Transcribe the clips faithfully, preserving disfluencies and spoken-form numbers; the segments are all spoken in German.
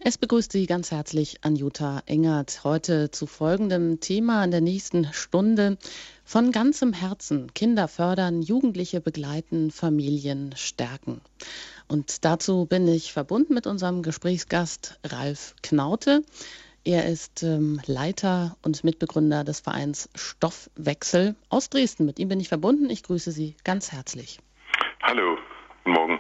Es begrüßt Sie ganz herzlich Anjuta Engert. Heute zu folgendem Thema in der nächsten Stunde. Von ganzem Herzen Kinder fördern, Jugendliche begleiten, Familien stärken. Und dazu bin ich verbunden mit unserem Gesprächsgast Ralf Knaute. Er ist ähm, Leiter und Mitbegründer des Vereins Stoffwechsel aus Dresden. Mit ihm bin ich verbunden. Ich grüße Sie ganz herzlich. Hallo, guten Morgen.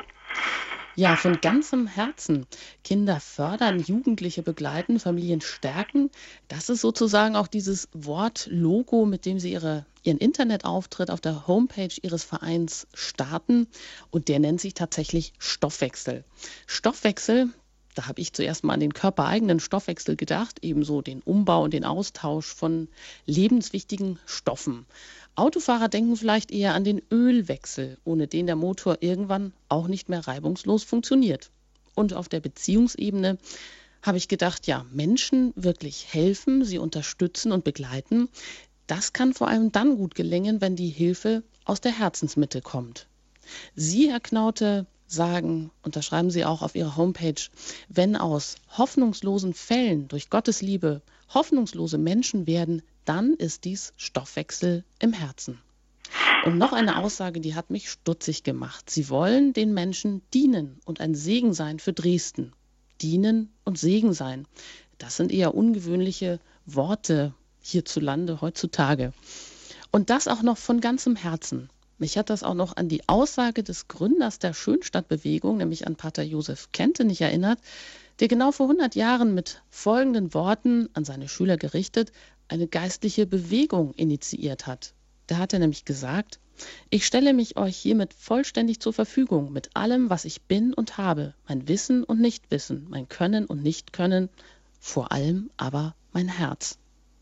Ja, von ganzem Herzen Kinder fördern, Jugendliche begleiten, Familien stärken. Das ist sozusagen auch dieses Wort-Logo, mit dem Sie ihre, Ihren Internetauftritt auf der Homepage Ihres Vereins starten. Und der nennt sich tatsächlich Stoffwechsel. Stoffwechsel, da habe ich zuerst mal an den körpereigenen Stoffwechsel gedacht, ebenso den Umbau und den Austausch von lebenswichtigen Stoffen. Autofahrer denken vielleicht eher an den Ölwechsel, ohne den der Motor irgendwann auch nicht mehr reibungslos funktioniert. Und auf der Beziehungsebene habe ich gedacht, ja, Menschen wirklich helfen, sie unterstützen und begleiten. Das kann vor allem dann gut gelingen, wenn die Hilfe aus der Herzensmitte kommt. Sie, Herr Knaute, sagen, und das schreiben Sie auch auf Ihrer Homepage, wenn aus hoffnungslosen Fällen durch Gottes Liebe hoffnungslose Menschen werden, dann ist dies Stoffwechsel im Herzen. Und noch eine Aussage, die hat mich stutzig gemacht. Sie wollen den Menschen dienen und ein Segen sein für Dresden. Dienen und Segen sein. Das sind eher ungewöhnliche Worte hierzulande heutzutage. Und das auch noch von ganzem Herzen. Mich hat das auch noch an die Aussage des Gründers der Schönstadtbewegung, nämlich an Pater Josef Kentenich erinnert, der genau vor hundert Jahren mit folgenden Worten an seine Schüler gerichtet eine geistliche Bewegung initiiert hat. Da hat er nämlich gesagt: Ich stelle mich euch hiermit vollständig zur Verfügung, mit allem, was ich bin und habe, mein Wissen und Nichtwissen, mein Können und Nichtkönnen, vor allem aber mein Herz.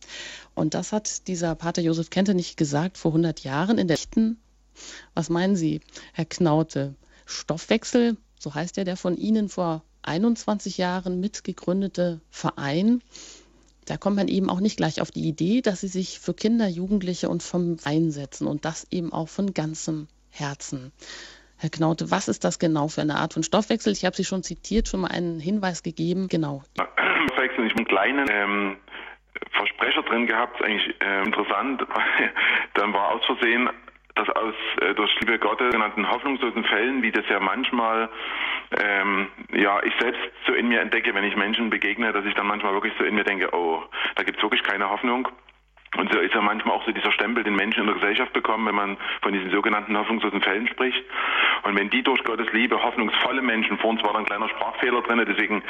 Und das hat dieser Pater Josef Kentenich gesagt vor hundert Jahren in der Echten. Was meinen Sie, Herr Knaute? Stoffwechsel, so heißt ja der von Ihnen vor einundzwanzig Jahren mitgegründete Verein. Da kommt man eben auch nicht gleich auf die Idee, dass sie sich für Kinder, Jugendliche und vom einsetzen und das eben auch von ganzem Herzen. Herr Knaute, was ist das genau für eine Art von Stoffwechsel? Ich habe Sie schon zitiert, schon mal einen Hinweis gegeben. Genau. Stoffwechsel, ich habe einen kleinen ähm, Versprecher drin gehabt, eigentlich äh, interessant. Dann war aus Versehen, dass aus äh, durch Liebe Gottes genannten hoffnungslosen Fällen, wie das ja manchmal ähm, ja ich selbst so in mir entdecke, wenn ich Menschen begegne, dass ich dann manchmal wirklich so in mir denke, oh, da gibt es wirklich keine Hoffnung. Und so ist ja manchmal auch so dieser Stempel, den Menschen in der Gesellschaft bekommen, wenn man von diesen sogenannten hoffnungslosen Fällen spricht. Und wenn die durch Gottes Liebe hoffnungsvolle Menschen, vor uns war da ein kleiner Sprachfehler drin, deswegen,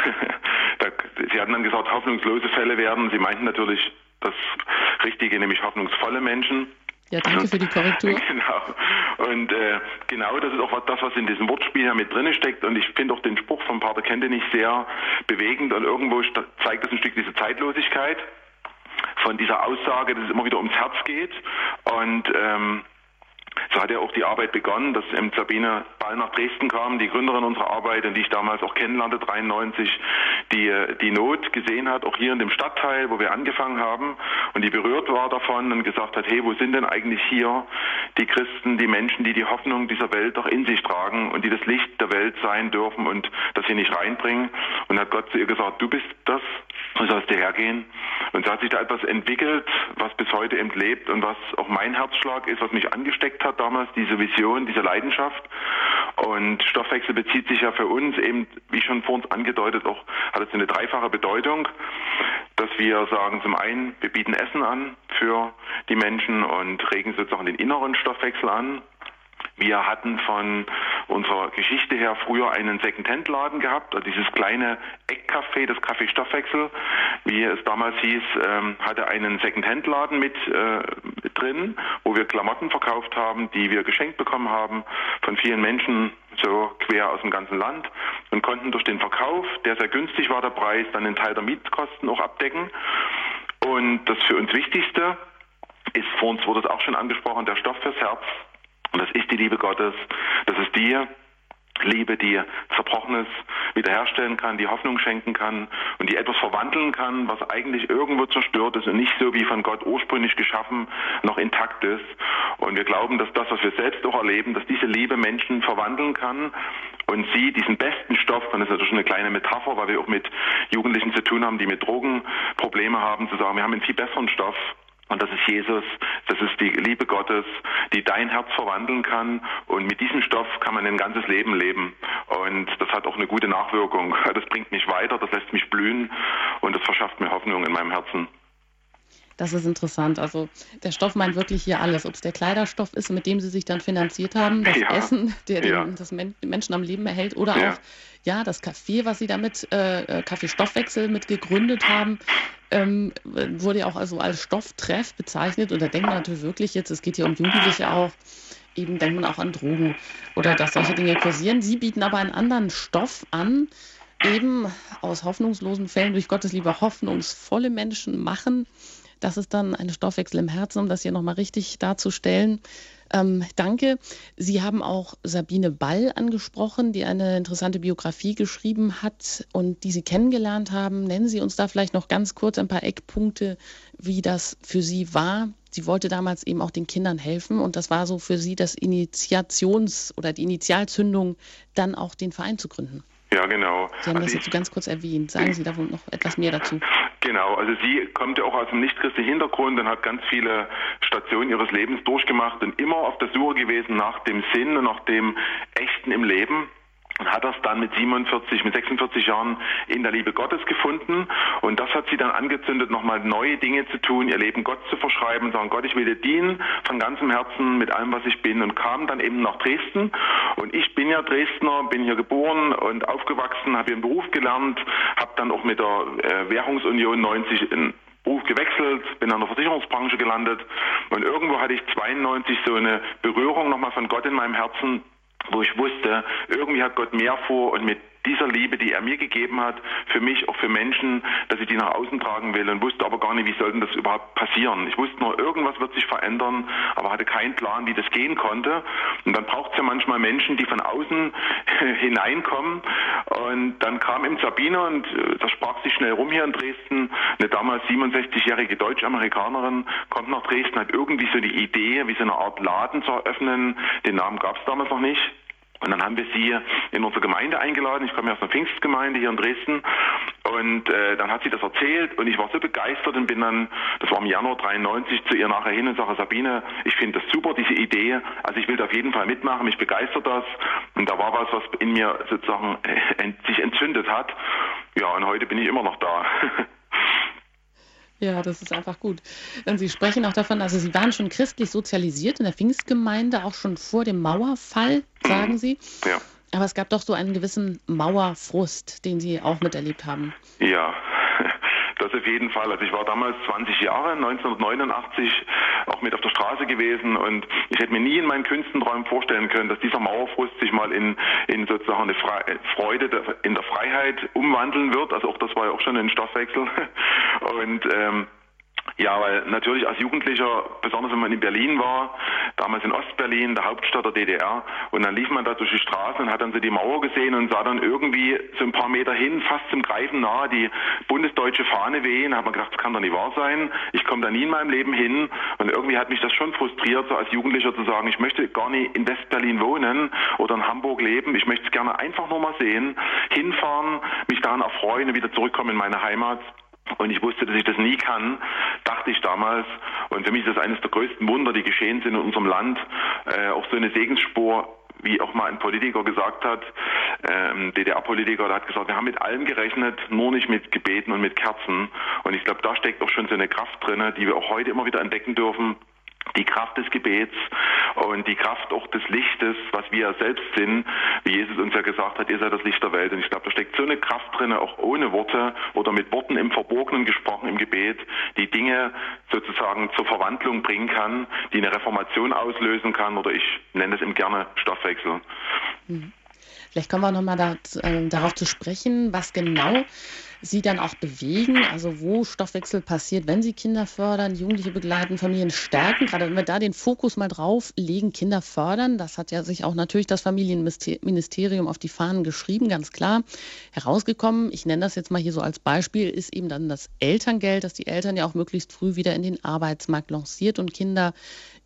da, Sie hatten dann gesagt, hoffnungslose Fälle werden. Sie meinten natürlich das Richtige, nämlich hoffnungsvolle Menschen. Ja, danke für die Korrektur. Genau. Und äh, genau das ist auch das, was in diesem Wortspiel ja mit drin steckt. Und ich finde auch den Spruch vom Pater Kentenich sehr bewegend. Und irgendwo zeigt das ein Stück diese Zeitlosigkeit von dieser Aussage, dass es immer wieder ums Herz geht. Und ähm, so hat ja auch die Arbeit begonnen, dass ähm, Sabine Ball nach Dresden kam, die Gründerin unserer Arbeit, und die ich damals auch kennenlernte, dreiundneunzig, die die Not gesehen hat, auch hier in dem Stadtteil, wo wir angefangen haben, und die berührt war davon und gesagt hat, hey, wo sind denn eigentlich hier die Christen, die Menschen, die die Hoffnung dieser Welt doch in sich tragen und die das Licht der Welt sein dürfen und das hier nicht reinbringen. Und hat Gott zu ihr gesagt, du bist das, du sollst hierher gehen. Und so hat sich da etwas entwickelt, was bis heute eben lebt und was auch mein Herzschlag ist, was mich angesteckt hat damals, diese Vision, diese Leidenschaft. Und Stoffwechsel bezieht sich ja für uns eben, wie schon vor uns angedeutet, auch hat es eine dreifache Bedeutung, dass wir sagen, zum einen, wir bieten Essen an für die Menschen und regen sozusagen den inneren Stoffwechsel an. Wir hatten von unserer Geschichte her früher einen Second-Hand-Laden gehabt, also dieses kleine Eckcafé, das Café Stoffwechsel, wie es damals hieß, ähm, hatte einen Second-Hand-Laden mit äh, drin, wo wir Klamotten verkauft haben, die wir geschenkt bekommen haben von vielen Menschen, so quer aus dem ganzen Land, und konnten durch den Verkauf, der sehr günstig war, der Preis, dann einen Teil der Mietkosten auch abdecken. Und das für uns Wichtigste ist, vor uns wurde es auch schon angesprochen, der Stoff fürs Herz. Und das ist die Liebe Gottes. Das ist die Liebe, die Zerbrochenes wiederherstellen kann, die Hoffnung schenken kann und die etwas verwandeln kann, was eigentlich irgendwo zerstört ist und nicht so wie von Gott ursprünglich geschaffen noch intakt ist. Und wir glauben, dass das, was wir selbst auch erleben, dass diese Liebe Menschen verwandeln kann und sie diesen besten Stoff, und das ist natürlich eine kleine Metapher, weil wir auch mit Jugendlichen zu tun haben, die mit Drogenprobleme haben, zu sagen, wir haben einen viel besseren Stoff. Und das ist Jesus, das ist die Liebe Gottes, die dein Herz verwandeln kann. Und mit diesem Stoff kann man ein ganzes Leben leben. Und das hat auch eine gute Nachwirkung. Das bringt mich weiter, das lässt mich blühen und das verschafft mir Hoffnung in meinem Herzen. Das ist interessant. Also der Stoff meint wirklich hier alles. Ob es der Kleiderstoff ist, mit dem Sie sich dann finanziert haben, das ja. Essen, der den, ja. das Men- Menschen am Leben erhält, oder ja. auch ja das Café, was Sie damit, äh, Kaffeestoffwechsel mit gegründet haben, ähm, wurde ja auch also als Stofftreff bezeichnet. Und da denkt man natürlich wirklich jetzt, es geht hier um Jugendliche auch, eben denkt man auch an Drogen oder dass solche Dinge kursieren. Sie bieten aber einen anderen Stoff an, eben aus hoffnungslosen Fällen durch Gottes Liebe hoffnungsvolle Menschen machen. Das ist dann ein Stoffwechsel im Herzen, um das hier nochmal richtig darzustellen. Ähm, danke. Sie haben auch Sabine Ball angesprochen, die eine interessante Biografie geschrieben hat und die Sie kennengelernt haben. Nennen Sie uns da vielleicht noch ganz kurz ein paar Eckpunkte, wie das für Sie war. Sie wollte damals eben auch den Kindern helfen und das war so für Sie das Initiations- oder die Initialzündung, dann auch den Verein zu gründen. Ja, genau. Sie haben also das jetzt so ganz kurz erwähnt. Sagen Sie da wohl noch etwas mehr dazu. Genau, also sie kommt ja auch aus einem nichtchristlichen Hintergrund und hat ganz viele Stationen ihres Lebens durchgemacht und immer auf der Suche gewesen nach dem Sinn und nach dem Echten im Leben. Und hat das dann mit siebenundvierzig, mit sechsundvierzig Jahren in der Liebe Gottes gefunden. Und das hat sie dann angezündet, nochmal neue Dinge zu tun, ihr Leben Gott zu verschreiben und sagen, Gott, ich will dir dienen von ganzem Herzen mit allem, was ich bin. Und kam dann eben nach Dresden. Und ich bin ja Dresdner, bin hier geboren und aufgewachsen, habe hier einen Beruf gelernt, habe dann auch mit der äh, Währungsunion neunzig in Beruf gewechselt, bin an der Versicherungsbranche gelandet. Und irgendwo hatte ich zweiundneunzig so eine Berührung nochmal von Gott in meinem Herzen, wo ich wusste, irgendwie hat Gott mehr vor und mit dieser Liebe, die er mir gegeben hat, für mich, auch für Menschen, dass ich die nach außen tragen will und wusste aber gar nicht, wie soll denn das überhaupt passieren. Ich wusste nur, irgendwas wird sich verändern, aber hatte keinen Plan, wie das gehen konnte. Und dann braucht es ja manchmal Menschen, die von außen hineinkommen. Und dann kam eben Sabine und das sprach sich schnell rum hier in Dresden. Eine damals siebenundsechzigjährige Deutsch-Amerikanerin kommt nach Dresden, hat irgendwie so die Idee, wie so eine Art Laden zu eröffnen. Den Namen gab es damals noch nicht. Und dann haben wir sie in unsere Gemeinde eingeladen. Ich komme ja aus einer Pfingstgemeinde hier in Dresden. Und äh, dann hat sie das erzählt und ich war so begeistert und bin dann, das war im Januar dreiundneunzig, zu ihr nachher hin und sage, Sabine, ich finde das super, diese Idee. Also ich will da auf jeden Fall mitmachen, mich begeistert das. Und da war was, was in mir sozusagen äh, sich entzündet hat. Ja, und heute bin ich immer noch da. Ja, das ist einfach gut. Und Sie sprechen auch davon, also Sie waren schon christlich sozialisiert in der Pfingstgemeinde, auch schon vor dem Mauerfall, sagen Sie. Ja. Aber es gab doch so einen gewissen Mauerfrust, den Sie auch miterlebt haben. Ja, das auf jeden Fall. Also ich war damals zwanzig Jahre, neunzehnhundertneunundachtzig, auch mit auf der Straße gewesen und ich hätte mir nie in meinen kühnsten Träumen vorstellen können, dass dieser Mauerfrust sich mal in, in sozusagen eine Fre- Freude in der Freiheit umwandeln wird. Also auch das war ja auch schon ein Stoffwechsel. Und ähm, ja, weil natürlich als Jugendlicher, besonders wenn man in Berlin war, damals in Ostberlin, der Hauptstadt der D D R, und dann lief man da durch die Straßen und hat dann so die Mauer gesehen und sah dann irgendwie so ein paar Meter hin, fast zum Greifen nahe, die bundesdeutsche Fahne wehen. Da hat man gedacht, das kann doch nicht wahr sein. Ich komme da nie in meinem Leben hin. Und irgendwie hat mich das schon frustriert, so als Jugendlicher zu sagen, ich möchte gar nicht in Westberlin wohnen oder in Hamburg leben. Ich möchte es gerne einfach nur mal sehen, hinfahren, mich daran erfreuen und wieder zurückkommen in meine Heimat. Und ich wusste, dass ich das nie kann, dachte ich damals. Und für mich ist das eines der größten Wunder, die geschehen sind in unserem Land. Äh, auch so eine Segensspur, wie auch mal ein Politiker gesagt hat, ähm, D D R-Politiker, der hat gesagt, wir haben mit allem gerechnet, nur nicht mit Gebeten und mit Kerzen. Und ich glaube, da steckt auch schon so eine Kraft drin, die wir auch heute immer wieder entdecken dürfen. Die Kraft des Gebets und die Kraft auch des Lichtes, was wir ja selbst sind, wie Jesus uns ja gesagt hat, ihr seid das Licht der Welt. Und ich glaube, da steckt so eine Kraft drin, auch ohne Worte oder mit Worten im Verborgenen gesprochen im Gebet, die Dinge sozusagen zur Verwandlung bringen kann, die eine Reformation auslösen kann, oder ich nenne es eben gerne Stoffwechsel. Mhm. Vielleicht kommen wir nochmal da, äh, darauf zu sprechen, was genau Sie dann auch bewegen, also wo Stoffwechsel passiert, wenn Sie Kinder fördern, Jugendliche begleiten, Familien stärken. Gerade wenn wir da den Fokus mal drauf legen, Kinder fördern, das hat ja sich auch natürlich das Familienministerium auf die Fahnen geschrieben, ganz klar herausgekommen. Ich nenne das jetzt mal hier so als Beispiel, ist eben dann das Elterngeld, dass die Eltern ja auch möglichst früh wieder in den Arbeitsmarkt lanciert und Kinder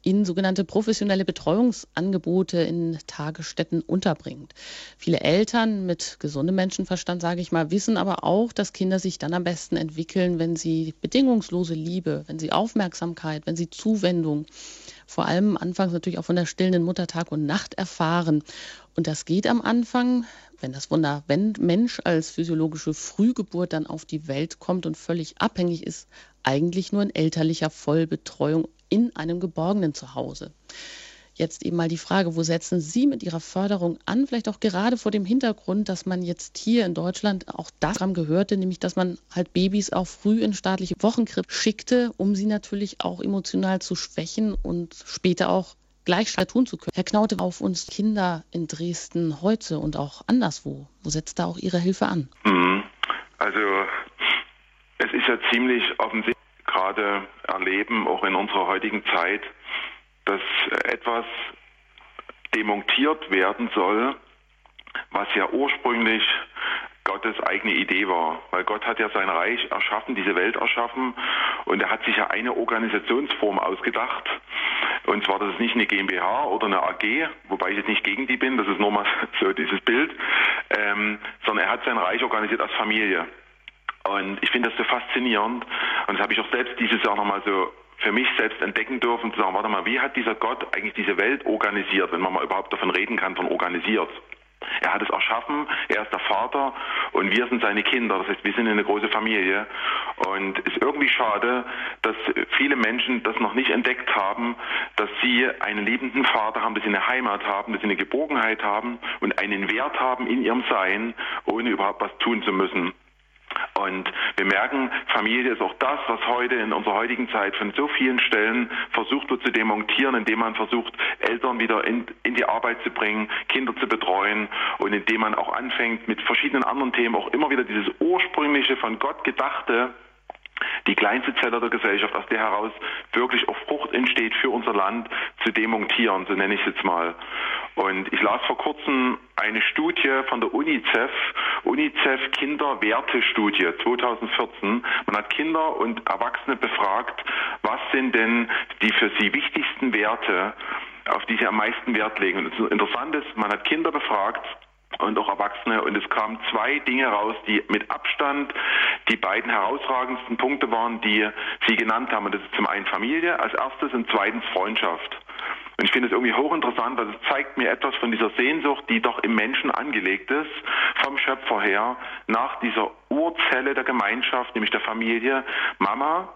in sogenannte professionelle Betreuungsangebote in Tagesstätten unterbringt. Viele Eltern mit gesundem Menschenverstand, sage ich mal, wissen aber auch, dass Kinder sich dann am besten entwickeln, wenn sie bedingungslose Liebe, wenn sie Aufmerksamkeit, wenn sie Zuwendung, vor allem anfangs natürlich auch von der stillenden Mutter Tag und Nacht erfahren. Und das geht am Anfang, wenn das Wunder, wenn Mensch als physiologische Frühgeburt dann auf die Welt kommt und völlig abhängig ist, eigentlich nur in elterlicher Vollbetreuung in einem geborgenen Zuhause. Jetzt eben mal die Frage, wo setzen Sie mit Ihrer Förderung an? Vielleicht auch gerade vor dem Hintergrund, dass man jetzt hier in Deutschland auch daran gehörte, nämlich dass man halt Babys auch früh in staatliche Wochenkrippen schickte, um sie natürlich auch emotional zu schwächen und später auch Gleichschritt tun zu können. Herr Knaute, auf uns Kinder in Dresden heute und auch anderswo, wo setzt da auch Ihre Hilfe an? Also es ist ja ziemlich offensichtlich, gerade erleben, auch in unserer heutigen Zeit, dass etwas demontiert werden soll, was ja ursprünglich Gottes eigene Idee war. Weil Gott hat ja sein Reich erschaffen, diese Welt erschaffen, und er hat sich ja eine Organisationsform ausgedacht. Und zwar, das ist nicht eine GmbH oder eine A G, wobei ich jetzt nicht gegen die bin, das ist nur mal so dieses Bild, ähm, sondern er hat sein Reich organisiert als Familie. Und ich finde das so faszinierend, und das habe ich auch selbst dieses Jahr nochmal so für mich selbst entdecken dürfen, zu sagen, warte mal, wie hat dieser Gott eigentlich diese Welt organisiert, wenn man mal überhaupt davon reden kann, von organisiert. Er hat es erschaffen, er ist der Vater und wir sind seine Kinder, das heißt, wir sind eine große Familie, und es ist irgendwie schade, dass viele Menschen das noch nicht entdeckt haben, dass sie einen liebenden Vater haben, dass sie eine Heimat haben, dass sie eine Geborgenheit haben und einen Wert haben in ihrem Sein, ohne überhaupt was tun zu müssen. Und wir merken, Familie ist auch das, was heute in unserer heutigen Zeit von so vielen Stellen versucht wird zu demontieren, indem man versucht, Eltern wieder in, in die Arbeit zu bringen, Kinder zu betreuen, und indem man auch anfängt, mit verschiedenen anderen Themen auch immer wieder dieses ursprüngliche, von Gott gedachte, die kleinste Zelle der Gesellschaft, aus der heraus wirklich auch Frucht entsteht für unser Land, zu demontieren, so nenne ich es jetzt mal. Und ich las vor kurzem eine Studie von der UNICEF, UNICEF Kinderwertestudie zweitausendvierzehn. Man hat Kinder und Erwachsene befragt, was sind denn die für sie wichtigsten Werte, auf die sie am meisten Wert legen. Und das Interessante ist, man hat Kinder befragt und auch Erwachsene, und es kamen zwei Dinge raus, die mit Abstand die beiden herausragendsten Punkte waren, die sie genannt haben. Und das ist zum einen Familie als erstes und zweitens Freundschaft. Und ich finde es irgendwie hochinteressant, weil es zeigt mir etwas von dieser Sehnsucht, die doch im Menschen angelegt ist, vom Schöpfer her, nach dieser Urzelle der Gemeinschaft, nämlich der Familie, Mama,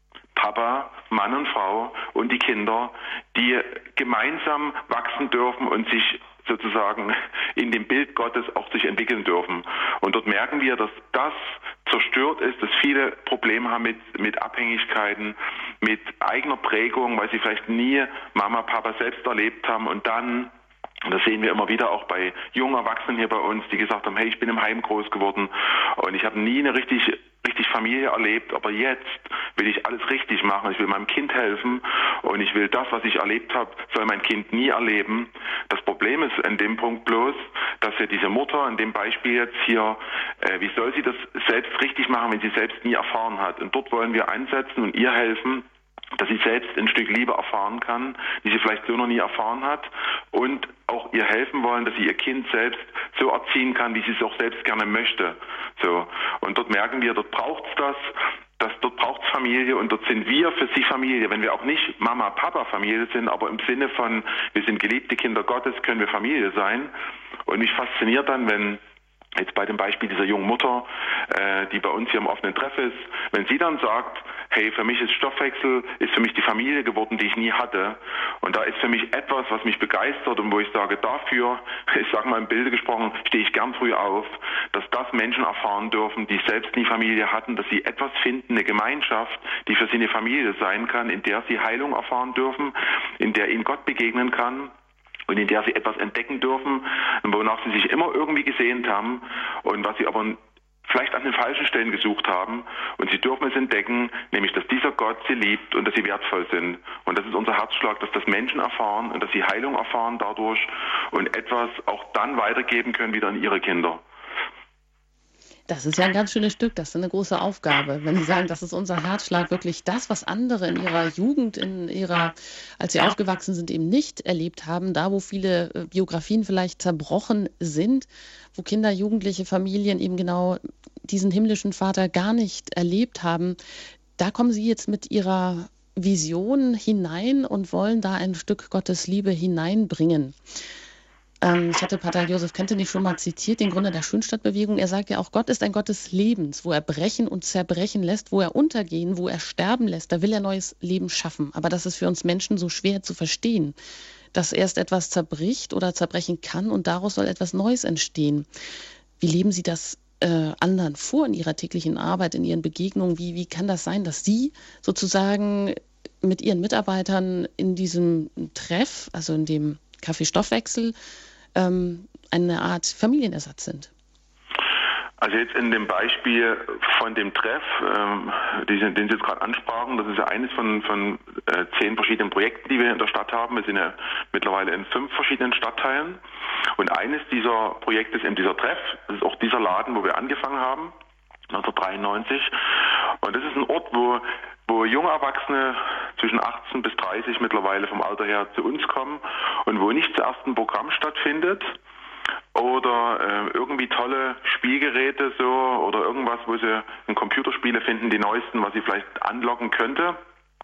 Papa, Mann und Frau und die Kinder, die gemeinsam wachsen dürfen und sich sozusagen in dem Bild Gottes auch sich entwickeln dürfen. Und dort merken wir, dass das zerstört ist, dass viele Probleme haben mit, mit Abhängigkeiten, mit eigener Prägung, weil sie vielleicht nie Mama, Papa selbst erlebt haben, und dann, und das sehen wir immer wieder auch bei jungen Erwachsenen hier bei uns, die gesagt haben, hey, ich bin im Heim groß geworden und ich habe nie eine richtig richtig Familie erlebt, aber jetzt will ich alles richtig machen. Ich will meinem Kind helfen und ich will das, was ich erlebt habe, soll mein Kind nie erleben. Das Problem ist in dem Punkt bloß, dass ja diese Mutter in dem Beispiel jetzt hier, äh, wie soll sie das selbst richtig machen, wenn sie selbst nie erfahren hat? Und dort wollen wir ansetzen und ihr helfen, dass sie selbst ein Stück Liebe erfahren kann, die sie vielleicht so noch nie erfahren hat, und auch ihr helfen wollen, dass sie ihr Kind selbst so erziehen kann, wie sie es auch selbst gerne möchte. So. Und dort merken wir, dort braucht es das, dass dort braucht es Familie, und dort sind wir für sie Familie. Wenn wir auch nicht Mama, Papa Familie sind, aber im Sinne von, wir sind geliebte Kinder Gottes, können wir Familie sein. Und mich fasziniert dann, wenn jetzt bei dem Beispiel dieser jungen Mutter, äh, die bei uns hier im offenen Treff ist, wenn sie dann sagt, hey, für mich ist Stoffwechsel, ist für mich die Familie geworden, die ich nie hatte. Und da ist für mich etwas, was mich begeistert und wo ich sage, dafür, ich sage mal im Bilde gesprochen, stehe ich gern früh auf, dass das Menschen erfahren dürfen, die selbst nie Familie hatten, dass sie etwas finden, eine Gemeinschaft, die für sie eine Familie sein kann, in der sie Heilung erfahren dürfen, in der ihnen Gott begegnen kann, und in der sie etwas entdecken dürfen, wonach sie sich immer irgendwie gesehnt haben und was sie aber vielleicht an den falschen Stellen gesucht haben. Und sie dürfen es entdecken, nämlich, dass dieser Gott sie liebt und dass sie wertvoll sind. Und das ist unser Herzschlag, dass das Menschen erfahren und dass sie Heilung erfahren dadurch und etwas auch dann weitergeben können wieder an ihre Kinder. Das ist ja ein ganz schönes Stück, das ist eine große Aufgabe. Wenn Sie sagen, das ist unser Herzschlag, wirklich das, was andere in ihrer Jugend, in ihrer, als sie aufgewachsen sind, eben nicht erlebt haben, da wo viele äh, Biografien vielleicht zerbrochen sind, wo Kinder, Jugendliche, Familien eben genau diesen himmlischen Vater gar nicht erlebt haben, da kommen Sie jetzt mit Ihrer Vision hinein und wollen da ein Stück Gottes Liebe hineinbringen. Ähm, ich hatte Pater Joseph Kentenich schon mal zitiert, den Gründer der Schönstadtbewegung. Er sagt ja auch, Gott ist ein Gott des Lebens, wo er brechen und zerbrechen lässt, wo er untergehen, wo er sterben lässt. Da will er neues Leben schaffen. Aber das ist für uns Menschen so schwer zu verstehen, dass erst etwas zerbricht oder zerbrechen kann und daraus soll etwas Neues entstehen. Wie leben Sie das äh, anderen vor in Ihrer täglichen Arbeit, in Ihren Begegnungen? Wie, wie kann das sein, dass Sie sozusagen mit Ihren Mitarbeitern in diesem Treff, also in dem Kaffeestoffwechsel, ähm, eine Art Familienersatz sind? Also jetzt in dem Beispiel von dem Treff, ähm, den, den Sie jetzt gerade ansprachen, das ist ja eines von, von äh, zehn verschiedenen Projekten, die wir in der Stadt haben. Wir sind ja mittlerweile in fünf verschiedenen Stadtteilen. Und eines dieser Projekte ist eben dieser Treff. Das ist auch dieser Laden, wo wir angefangen haben, neunzehnhundertdreiundneunzig. Und das ist ein Ort, wo wo junge Erwachsene zwischen achtzehn bis dreißig mittlerweile vom Alter her zu uns kommen und wo nicht zuerst ein Programm stattfindet oder äh, irgendwie tolle Spielgeräte so oder irgendwas, wo sie in Computerspiele finden, die neuesten, was sie vielleicht anlocken könnte.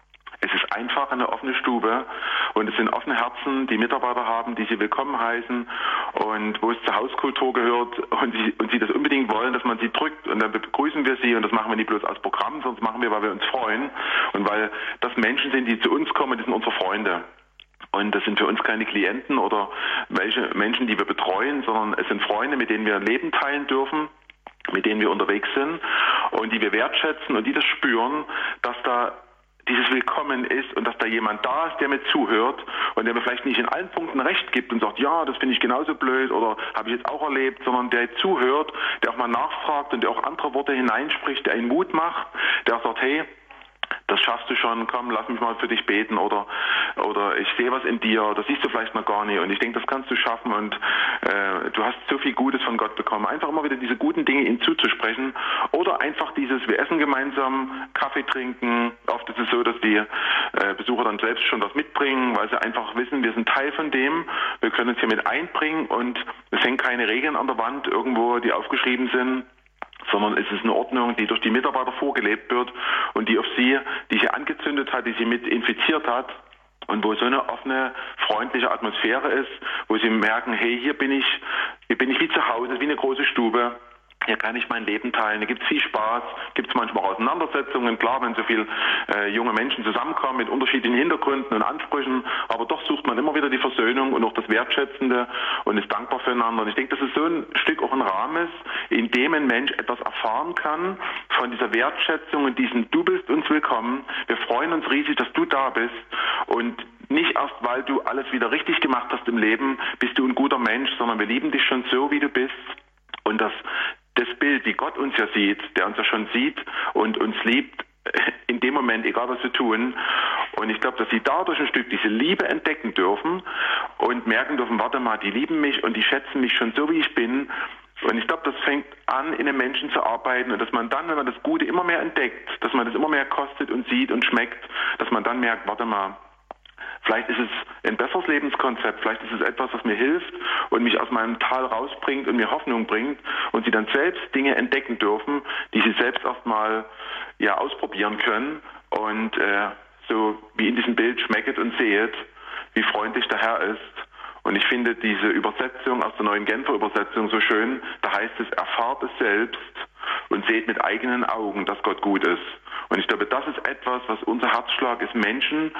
Es ist einfach eine offene Stube und es sind offene Herzen, die Mitarbeiter haben, die sie willkommen heißen und wo es zur Hauskultur gehört und sie, und sie das unbedingt wollen, dass man sie drückt und dann begrüßen wir sie und das machen wir nicht bloß als Programm, sondern das machen wir, weil wir uns freuen und weil das Menschen sind, die zu uns kommen, die sind unsere Freunde. Und das sind für uns keine Klienten oder welche Menschen, die wir betreuen, sondern es sind Freunde, mit denen wir Leben teilen dürfen, mit denen wir unterwegs sind und die wir wertschätzen und die das spüren, dass da dieses Willkommen ist und dass da jemand da ist, der mir zuhört und der mir vielleicht nicht in allen Punkten recht gibt und sagt, ja, das finde ich genauso blöd oder habe ich jetzt auch erlebt, sondern der zuhört, der auch mal nachfragt und der auch andere Worte hineinspricht, der einen Mut macht, der auch sagt, hey, das schaffst du schon, komm, lass mich mal für dich beten oder oder ich sehe was in dir, das siehst du vielleicht noch gar nicht und ich denke, das kannst du schaffen und äh, du hast so viel Gutes von Gott bekommen. Einfach immer wieder diese guten Dinge ihm zuzusprechen oder einfach dieses, wir essen gemeinsam, Kaffee trinken. Oft ist es so, dass die äh, Besucher dann selbst schon was mitbringen, weil sie einfach wissen, wir sind Teil von dem, wir können uns hier mit einbringen und es hängen keine Regeln an der Wand irgendwo, die aufgeschrieben sind, sondern es ist eine Ordnung, die durch die Mitarbeiter vorgelebt wird und die auf sie, die sie angezündet hat, die sie mit infiziert hat und wo so eine offene, freundliche Atmosphäre ist, wo sie merken, hey, hier bin ich, hier bin ich wie zu Hause, wie eine große Stube. Hier kann ich mein Leben teilen, da gibt es viel Spaß, gibt es manchmal Auseinandersetzungen, klar, wenn so viele äh, junge Menschen zusammenkommen mit unterschiedlichen Hintergründen und Ansprüchen, aber doch sucht man immer wieder die Versöhnung und auch das Wertschätzende und ist dankbar füreinander. Und ich denke, dass es so ein Stück auch ein Rahmen ist, in dem ein Mensch etwas erfahren kann von dieser Wertschätzung und diesem, du bist uns willkommen, wir freuen uns riesig, dass du da bist und nicht erst, weil du alles wieder richtig gemacht hast im Leben, bist du ein guter Mensch, sondern wir lieben dich schon so, wie du bist und das das Bild, wie Gott uns ja sieht, der uns ja schon sieht und uns liebt, in dem Moment, egal was wir tun. Und ich glaube, dass sie dadurch ein Stück diese Liebe entdecken dürfen und merken dürfen, warte mal, die lieben mich und die schätzen mich schon so, wie ich bin. Und ich glaube, das fängt an, in den Menschen zu arbeiten und dass man dann, wenn man das Gute immer mehr entdeckt, dass man das immer mehr kostet und sieht und schmeckt, dass man dann merkt, warte mal, vielleicht ist es ein besseres Lebenskonzept, vielleicht ist es etwas, was mir hilft und mich aus meinem Tal rausbringt und mir Hoffnung bringt und sie dann selbst Dinge entdecken dürfen, die sie selbst erstmal ja, ausprobieren können und äh, so wie in diesem Bild schmecket und sehet, wie freundlich der Herr ist. Und ich finde diese Übersetzung aus der neuen Genfer Übersetzung so schön, da heißt es, erfahrt es selbst und seht mit eigenen Augen, dass Gott gut ist. Und ich glaube, das ist etwas, was unser Herzschlag ist, Menschen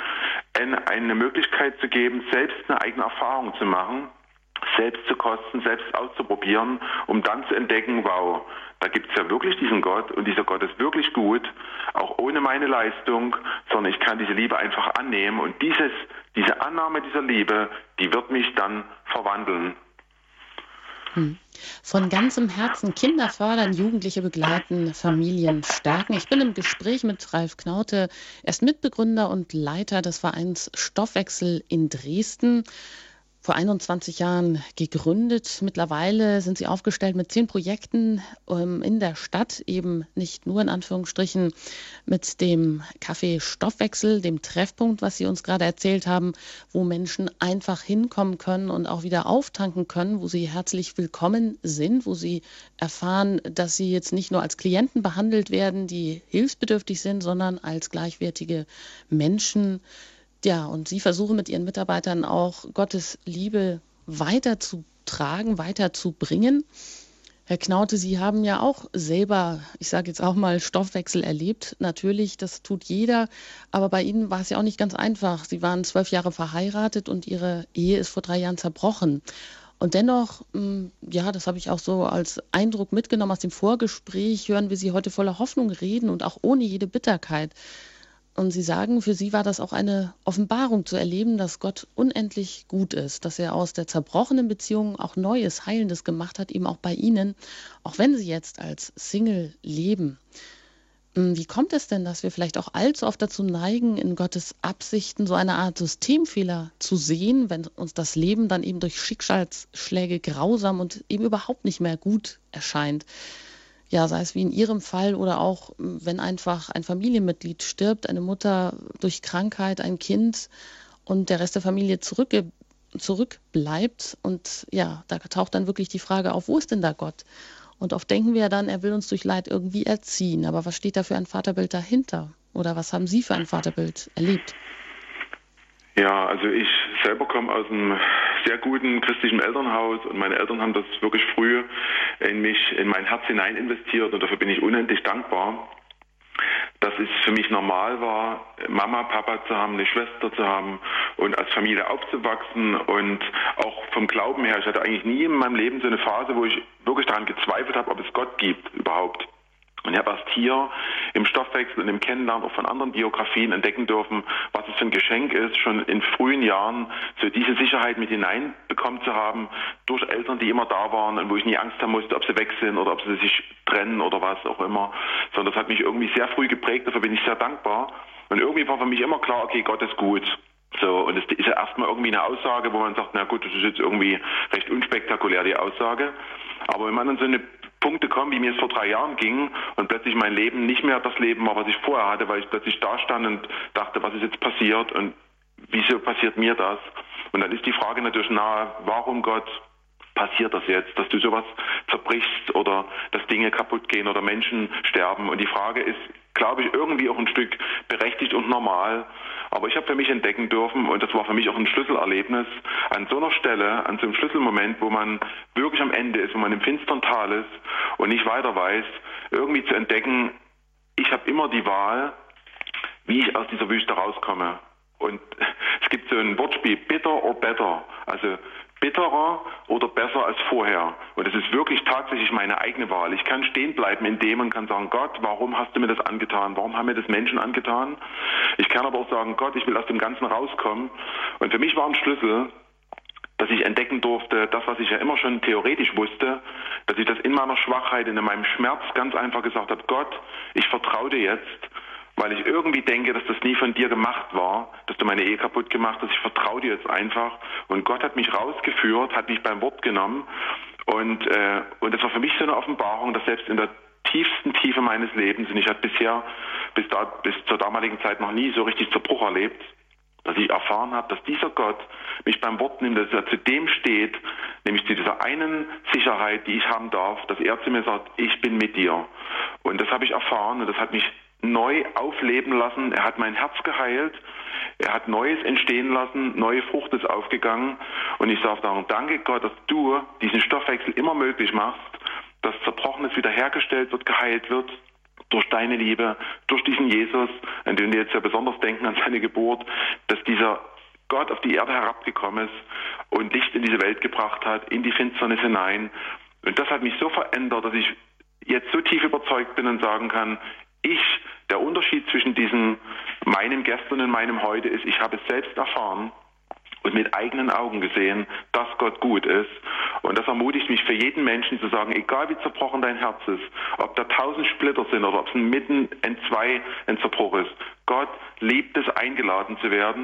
eine Möglichkeit zu geben, selbst eine eigene Erfahrung zu machen, selbst zu kosten, selbst auszuprobieren, um dann zu entdecken, wow, da gibt es ja wirklich diesen Gott und dieser Gott ist wirklich gut, auch ohne meine Leistung, sondern ich kann diese Liebe einfach annehmen und dieses, diese Annahme dieser Liebe, die wird mich dann verwandeln. Von ganzem Herzen Kinder fördern, Jugendliche begleiten, Familien stärken. Ich bin im Gespräch mit Ralf Knaute, er ist Mitbegründer und Leiter des Vereins Stoffwechsel in Dresden. vor einundzwanzig Jahren gegründet. Mittlerweile sind Sie aufgestellt mit zehn Projekten ähm, in der Stadt, eben nicht nur in Anführungsstrichen mit dem Café Stoffwechsel, dem Treffpunkt, was Sie uns gerade erzählt haben, wo Menschen einfach hinkommen können und auch wieder auftanken können, wo sie herzlich willkommen sind, wo sie erfahren, dass sie jetzt nicht nur als Klienten behandelt werden, die hilfsbedürftig sind, sondern als gleichwertige Menschen. Ja, und Sie versuchen mit Ihren Mitarbeitern auch Gottes Liebe weiterzutragen, weiterzubringen. Herr Knaute, Sie haben ja auch selber, ich sage jetzt auch mal, Stoffwechsel erlebt. Natürlich, das tut jeder, aber bei Ihnen war es ja auch nicht ganz einfach. Sie waren zwölf Jahre verheiratet und Ihre Ehe ist vor drei Jahren zerbrochen. Und dennoch, ja, das habe ich auch so als Eindruck mitgenommen aus dem Vorgespräch, hören wir Sie heute voller Hoffnung reden und auch ohne jede Bitterkeit. Und Sie sagen, für Sie war das auch eine Offenbarung zu erleben, dass Gott unendlich gut ist, dass er aus der zerbrochenen Beziehung auch Neues, Heilendes gemacht hat, eben auch bei Ihnen, auch wenn Sie jetzt als Single leben. Wie kommt es denn, dass wir vielleicht auch allzu oft dazu neigen, in Gottes Absichten so eine Art Systemfehler zu sehen, wenn uns das Leben dann eben durch Schicksalsschläge grausam und eben überhaupt nicht mehr gut erscheint? Ja, sei es wie in Ihrem Fall oder auch, wenn einfach ein Familienmitglied stirbt, eine Mutter durch Krankheit, ein Kind und der Rest der Familie zurückge zurückbleibt. Und ja, da taucht dann wirklich die Frage auf, wo ist denn da Gott? Und oft denken wir ja dann, er will uns durch Leid irgendwie erziehen. Aber was steht da für ein Vaterbild dahinter? Oder was haben Sie für ein Vaterbild erlebt? Ja, also ich selber komme aus einem sehr guten christlichen Elternhaus und meine Eltern haben das wirklich früh in mich, in mein Herz hinein investiert und dafür bin ich unendlich dankbar, dass es für mich normal war, Mama, Papa zu haben, eine Schwester zu haben und als Familie aufzuwachsen und auch vom Glauben her, ich hatte eigentlich nie in meinem Leben so eine Phase, wo ich wirklich daran gezweifelt habe, ob es Gott gibt überhaupt. Und ich habe erst hier im Stoffwechsel und im Kennenlernen auch von anderen Biografien entdecken dürfen, was es für ein Geschenk ist, schon in frühen Jahren so diese Sicherheit mit hineinbekommen zu haben, durch Eltern, die immer da waren und wo ich nie Angst haben musste, ob sie weg sind oder ob sie sich trennen oder was auch immer. Sondern das hat mich irgendwie sehr früh geprägt, dafür bin ich sehr dankbar. Und irgendwie war für mich immer klar, okay, Gott ist gut. So, und es ist ja erstmal irgendwie eine Aussage, wo man sagt, na gut, das ist jetzt irgendwie recht unspektakulär, die Aussage. Aber wenn man dann so eine Punkte kommen, wie mir es vor drei Jahren ging und plötzlich mein Leben nicht mehr das Leben war, was ich vorher hatte, weil ich plötzlich da stand und dachte, was ist jetzt passiert und wieso passiert mir das? Und dann ist die Frage natürlich nahe, warum Gott passiert das jetzt, dass du sowas zerbrichst oder dass Dinge kaputt gehen oder Menschen sterben? Und die Frage ist, glaube ich, irgendwie auch ein Stück berechtigt und normal. Aber ich habe für mich entdecken dürfen, und das war für mich auch ein Schlüsselerlebnis, an so einer Stelle, an so einem Schlüsselmoment, wo man wirklich am Ende ist, wo man im finsteren Tal ist und nicht weiter weiß, irgendwie zu entdecken, ich habe immer die Wahl, wie ich aus dieser Wüste rauskomme. Und es gibt so ein Wortspiel, bitter or better, also bitterer oder besser als vorher. Und es ist wirklich tatsächlich meine eigene Wahl. Ich kann stehen bleiben in dem und kann sagen, Gott, warum hast du mir das angetan? Warum haben mir das Menschen angetan? Ich kann aber auch sagen, Gott, ich will aus dem Ganzen rauskommen. Und für mich war ein Schlüssel, dass ich entdecken durfte, das, was ich ja immer schon theoretisch wusste, dass ich das in meiner Schwachheit, in meinem Schmerz ganz einfach gesagt habe, Gott, ich vertraue dir jetzt, weil ich irgendwie denke, dass das nie von dir gemacht war, dass du meine Ehe kaputt gemacht hast. Ich vertraue dir jetzt einfach. Und Gott hat mich rausgeführt, hat mich beim Wort genommen. Und, äh, und das war für mich so eine Offenbarung, dass selbst in der tiefsten Tiefe meines Lebens, und ich hatte bisher bis, da, bis zur damaligen Zeit noch nie so richtig Zerbruch erlebt, dass ich erfahren habe, dass dieser Gott mich beim Wort nimmt, dass er zu dem steht, nämlich zu dieser einen Sicherheit, die ich haben darf, dass er zu mir sagt, ich bin mit dir. Und das habe ich erfahren und das hat mich neu aufleben lassen. Er hat mein Herz geheilt. Er hat Neues entstehen lassen. Neue Frucht ist aufgegangen. Und ich sage darum, danke Gott, dass du diesen Stoffwechsel immer möglich machst, dass Zerbrochenes wiederhergestellt wird, geheilt wird. Durch deine Liebe, durch diesen Jesus, an den wir jetzt ja besonders denken, an seine Geburt, dass dieser Gott auf die Erde herabgekommen ist und Licht in diese Welt gebracht hat, in die Finsternis hinein. Und das hat mich so verändert, dass ich jetzt so tief überzeugt bin und sagen kann, ich, der Unterschied zwischen diesem meinem Gestern und meinem Heute ist, ich habe es selbst erfahren und mit eigenen Augen gesehen, dass Gott gut ist. Und das ermutigt mich für jeden Menschen zu sagen, egal wie zerbrochen dein Herz ist, ob da tausend Splitter sind oder ob es mitten in zwei ein Zerbruch ist, Gott liebt es, eingeladen zu werden.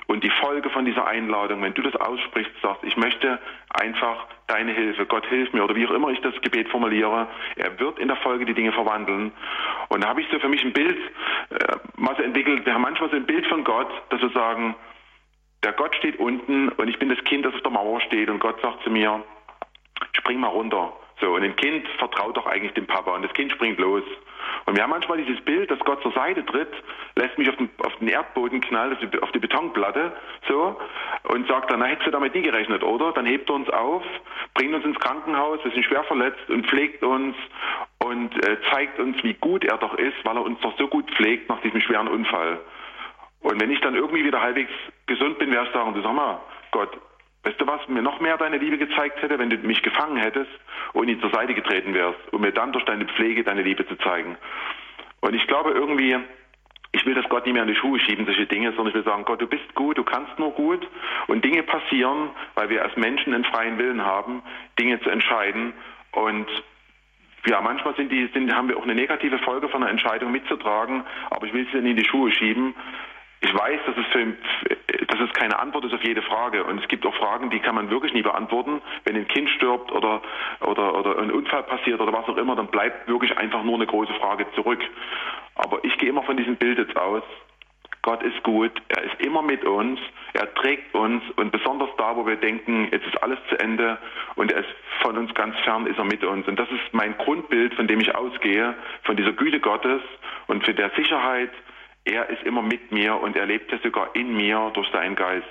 Und die Folge von dieser Einladung, wenn du das aussprichst, sagst, ich möchte einfach deine Hilfe, Gott hilf mir, oder wie auch immer ich das Gebet formuliere, er wird in der Folge die Dinge verwandeln. Und da habe ich so für mich ein Bild äh, mal so entwickelt, wir haben manchmal so ein Bild von Gott, dass wir sagen, der Gott steht unten und ich bin das Kind, das auf der Mauer steht und Gott sagt zu mir, spring mal runter. So, und ein Kind vertraut doch eigentlich dem Papa und das Kind springt los. Und wir haben manchmal dieses Bild, dass Gott zur Seite tritt, lässt mich auf den, auf den Erdboden knallen, auf die, auf die Betonplatte, so, und sagt dann, na, hättest du damit nie gerechnet, oder? Dann hebt er uns auf, bringt uns ins Krankenhaus, wir sind schwer verletzt und pflegt uns und äh, zeigt uns, wie gut er doch ist, weil er uns doch so gut pflegt nach diesem schweren Unfall. Und wenn ich dann irgendwie wieder halbwegs gesund bin, werde ich sagen, du sag mal, Gott, weißt du was, mir noch mehr deine Liebe gezeigt hätte, wenn du mich gefangen hättest und nie zur Seite getreten wärst, um mir dann durch deine Pflege deine Liebe zu zeigen. Und ich glaube irgendwie, ich will das Gott nicht mehr in die Schuhe schieben, solche Dinge, sondern ich will sagen, Gott, du bist gut, du kannst nur gut und Dinge passieren, weil wir als Menschen einen freien Willen haben, Dinge zu entscheiden und ja, manchmal sind die, sind, haben wir auch eine negative Folge von einer Entscheidung mitzutragen, aber ich will sie nicht in die Schuhe schieben. Ich weiß, dass es, für, dass es keine Antwort ist auf jede Frage und es gibt auch Fragen, die kann man wirklich nie beantworten. Wenn ein Kind stirbt oder, oder, oder ein Unfall passiert oder was auch immer, dann bleibt wirklich einfach nur eine große Frage zurück. Aber ich gehe immer von diesem Bild jetzt aus, Gott ist gut, er ist immer mit uns, er trägt uns und besonders da, wo wir denken, jetzt ist alles zu Ende und er ist von uns ganz fern, ist er mit uns. Und das ist mein Grundbild, von dem ich ausgehe, von dieser Güte Gottes und für der Sicherheit, er ist immer mit mir und er lebt ja sogar in mir durch seinen Geist.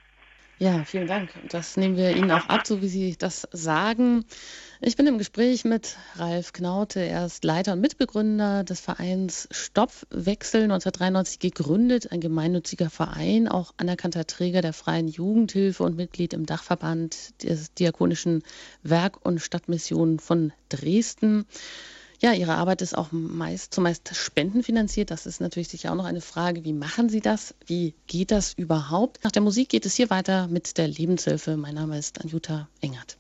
Ja, vielen Dank. Das nehmen wir Ihnen auch ab, so wie Sie das sagen. Ich bin im Gespräch mit Ralf Knaute. Er ist Leiter und Mitbegründer des Vereins Stoffwechsel, neunzehnhundertdreiundneunzig gegründet, ein gemeinnütziger Verein, auch anerkannter Träger der freien Jugendhilfe und Mitglied im Dachverband des Diakonischen Werk- und Stadtmission von Dresden. Ja, Ihre Arbeit ist auch meist zumeist spendenfinanziert. Das ist natürlich sicher auch noch eine Frage. Wie machen Sie das? Wie geht das überhaupt? Nach der Musik geht es hier weiter mit der Lebenshilfe. Mein Name ist Anjuta Engert.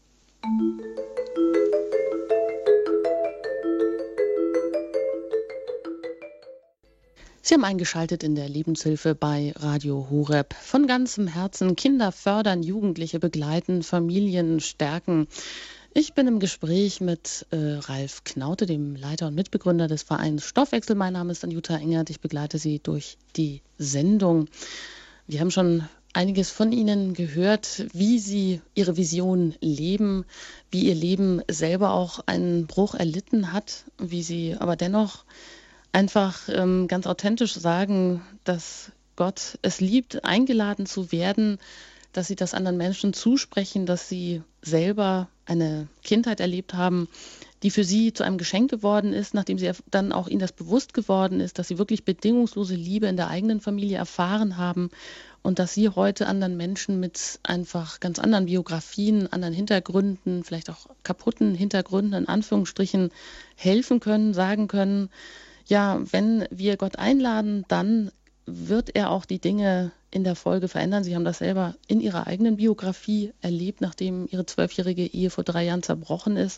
Sie haben eingeschaltet in der Lebenshilfe bei Radio Horeb. Von ganzem Herzen Kinder fördern, Jugendliche begleiten, Familien stärken. Ich bin im Gespräch mit äh, Ralf Knaute, dem Leiter und Mitbegründer des Vereins Stoffwechsel. Mein Name ist Anjuta Engert. Ich begleite Sie durch die Sendung. Wir haben schon einiges von Ihnen gehört, wie Sie Ihre Vision leben, wie Ihr Leben selber auch einen Bruch erlitten hat, wie Sie aber dennoch einfach ähm, ganz authentisch sagen, dass Gott es liebt, eingeladen zu werden, dass Sie das anderen Menschen zusprechen, dass Sie selber eine Kindheit erlebt haben, die für Sie zu einem Geschenk geworden ist, nachdem Sie dann auch Ihnen das bewusst geworden ist, dass Sie wirklich bedingungslose Liebe in der eigenen Familie erfahren haben und dass Sie heute anderen Menschen mit einfach ganz anderen Biografien, anderen Hintergründen, vielleicht auch kaputten Hintergründen in Anführungsstrichen helfen können, sagen können, ja, wenn wir Gott einladen, dann wird er auch die Dinge in der Folge verändern. Sie haben das selber in Ihrer eigenen Biografie erlebt, nachdem Ihre zwölfjährige Ehe vor drei Jahren zerbrochen ist.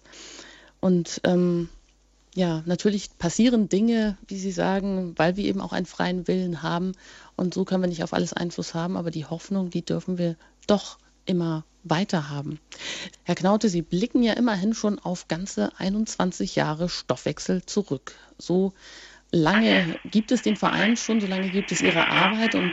Und ähm, ja, natürlich passieren Dinge, wie Sie sagen, weil wir eben auch einen freien Willen haben. Und so können wir nicht auf alles Einfluss haben, aber die Hoffnung, die dürfen wir doch immer weiter haben. Herr Knaute, Sie blicken ja immerhin schon auf ganze einundzwanzig Jahre Stoffwechsel zurück. So lange gibt es den Verein schon, so lange gibt es Ihre Arbeit und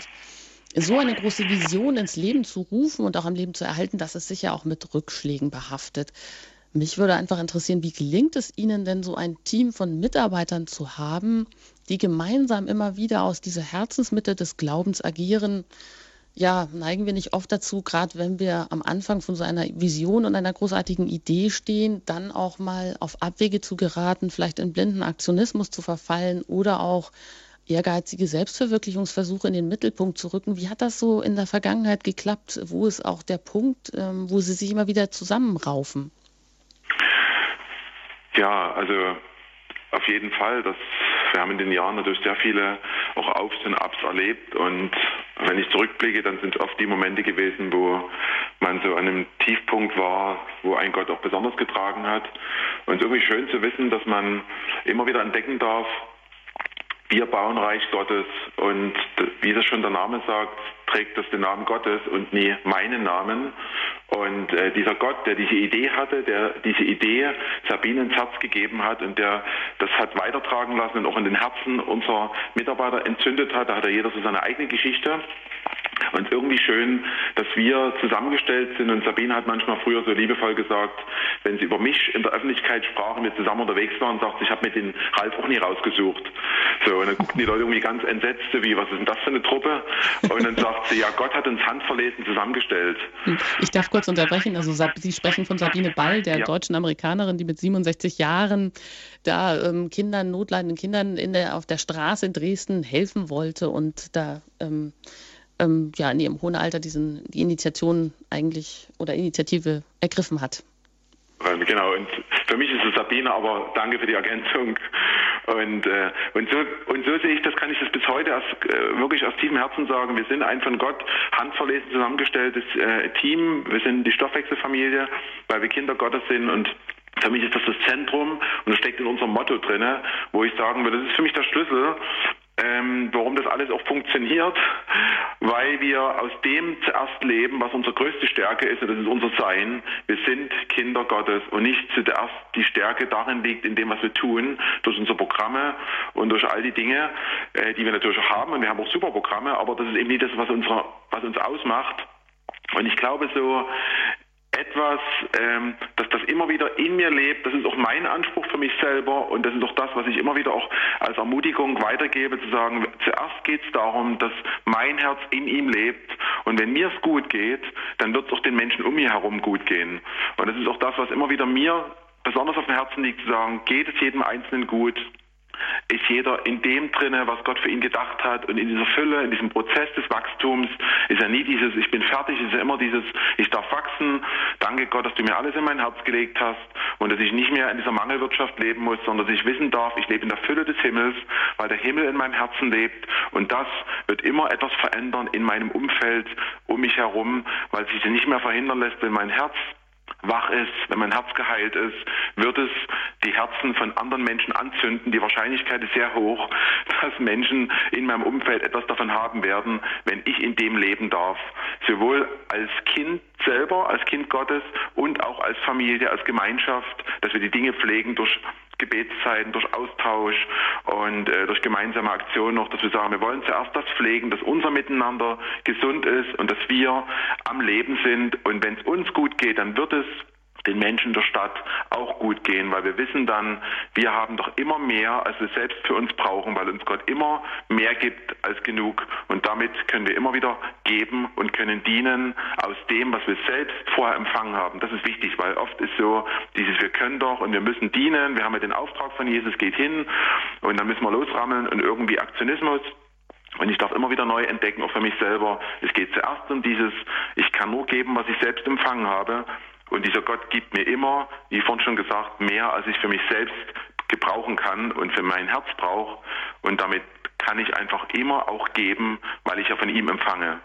so eine große Vision ins Leben zu rufen und auch am Leben zu erhalten, das ist sicher auch mit Rückschlägen behaftet. Mich würde einfach interessieren, wie gelingt es Ihnen denn, so ein Team von Mitarbeitern zu haben, die gemeinsam immer wieder aus dieser Herzensmitte des Glaubens agieren? Ja, neigen wir nicht oft dazu, gerade wenn wir am Anfang von so einer Vision und einer großartigen Idee stehen, dann auch mal auf Abwege zu geraten, vielleicht in blinden Aktionismus zu verfallen oder auch ehrgeizige Selbstverwirklichungsversuche in den Mittelpunkt zu rücken. Wie hat das so in der Vergangenheit geklappt? Wo ist auch der Punkt, wo Sie sich immer wieder zusammenraufen? Ja, also auf jeden Fall. Das, wir haben in den Jahren natürlich sehr viele auch Aufs und Abs erlebt und wenn ich zurückblicke, dann sind es oft die Momente gewesen, wo man so an einem Tiefpunkt war, wo ein Gott auch besonders getragen hat. Und es ist irgendwie schön zu wissen, dass man immer wieder entdecken darf, wir bauen Reich Gottes und wie das schon der Name sagt, trägt das den Namen Gottes und nie meinen Namen. Und äh, dieser Gott, der diese Idee hatte, der diese Idee Sabine ins Herz gegeben hat und der das hat weitertragen lassen und auch in den Herzen unserer Mitarbeiter entzündet hat, da hat ja jeder so seine eigene Geschichte. Und irgendwie schön, dass wir zusammengestellt sind. Und Sabine hat manchmal früher so liebevoll gesagt, wenn sie über mich in der Öffentlichkeit sprachen, wir zusammen unterwegs waren, sagt sie, ich habe mir den Ralf auch nie rausgesucht. So, und dann guckten die Leute irgendwie ganz entsetzt, so wie, was ist denn das für eine Truppe? Und dann sagt sie, ja, Gott hat uns handverlesen zusammengestellt. Ich darf kurz unterbrechen. Also Sie sprechen von Sabine Ball, der ja. deutschen Amerikanerin, die mit siebenundsechzig Jahren da ähm, Kindern, notleidenden Kindern in der, auf der Straße in Dresden helfen wollte und da ähm, ähm, ja in ihrem hohen Alter diesen, die Initiation eigentlich oder Initiative ergriffen hat. Genau, und für mich ist es Sabine, aber danke für die Ergänzung. Und, äh, und, so, und so sehe ich das, kann ich das bis heute aus, äh, wirklich aus tiefem Herzen sagen. Wir sind ein von Gott handverlesen zusammengestelltes äh, Team. Wir sind die Stoffwechselfamilie, weil wir Kinder Gottes sind und für mich ist das das Zentrum und das steckt in unserem Motto drin, wo ich sagen würde, das ist für mich der Schlüssel, ähm, warum das alles auch funktioniert, weil wir aus dem zuerst leben, was unsere größte Stärke ist, und das ist unser Sein. Wir sind Kinder Gottes und nicht zuerst die Stärke darin liegt, in dem, was wir tun, durch unsere Programme und durch all die Dinge, äh, die wir natürlich auch haben, und wir haben auch super Programme, aber das ist eben nicht das, was, unsere, was uns ausmacht. Und ich glaube so, etwas, ähm, dass das immer wieder in mir lebt, das ist auch mein Anspruch für mich selber und das ist auch das, was ich immer wieder auch als Ermutigung weitergebe, zu sagen, zuerst geht es darum, dass mein Herz in ihm lebt und wenn mir es gut geht, dann wird es auch den Menschen um mir herum gut gehen. Und das ist auch das, was immer wieder mir besonders auf dem Herzen liegt, zu sagen, geht es jedem Einzelnen gut? Ist jeder in dem drinne, was Gott für ihn gedacht hat und in dieser Fülle, in diesem Prozess des Wachstums ist ja nie dieses, ich bin fertig, ist ja immer dieses, ich darf wachsen, danke Gott, dass du mir alles in mein Herz gelegt hast und dass ich nicht mehr in dieser Mangelwirtschaft leben muss, sondern dass ich wissen darf, ich lebe in der Fülle des Himmels, weil der Himmel in meinem Herzen lebt und das wird immer etwas verändern in meinem Umfeld um mich herum, weil sich nicht mehr verhindern lässt, wenn mein Herz wach ist, wenn mein Herz geheilt ist, wird es die Herzen von anderen Menschen anzünden. Die Wahrscheinlichkeit ist sehr hoch, dass Menschen in meinem Umfeld etwas davon haben werden, wenn ich in dem leben darf. Sowohl als Kind selber, als Kind Gottes und auch als Familie, als Gemeinschaft, dass wir die Dinge pflegen durch Gebetszeiten, durch Austausch und äh, durch gemeinsame Aktionen noch, dass wir sagen, wir wollen zuerst das pflegen, dass unser Miteinander gesund ist und dass wir am Leben sind. Und wenn es uns gut geht, dann wird es den Menschen der Stadt auch gut gehen, weil wir wissen dann, wir haben doch immer mehr, als wir selbst für uns brauchen, weil uns Gott immer mehr gibt als genug und damit können wir immer wieder geben und können dienen aus dem, was wir selbst vorher empfangen haben. Das ist wichtig, weil oft ist so dieses, wir können doch und wir müssen dienen, wir haben ja den Auftrag von Jesus, geht hin und dann müssen wir losrammeln und irgendwie Aktionismus. Und ich darf immer wieder neu entdecken, auch für mich selber, es geht zuerst um dieses, ich kann nur geben, was ich selbst empfangen habe. Und dieser Gott gibt mir immer, wie vorhin schon gesagt, mehr, als ich für mich selbst gebrauchen kann und für mein Herz brauche. Und damit kann ich einfach immer auch geben, weil ich ja von ihm empfange.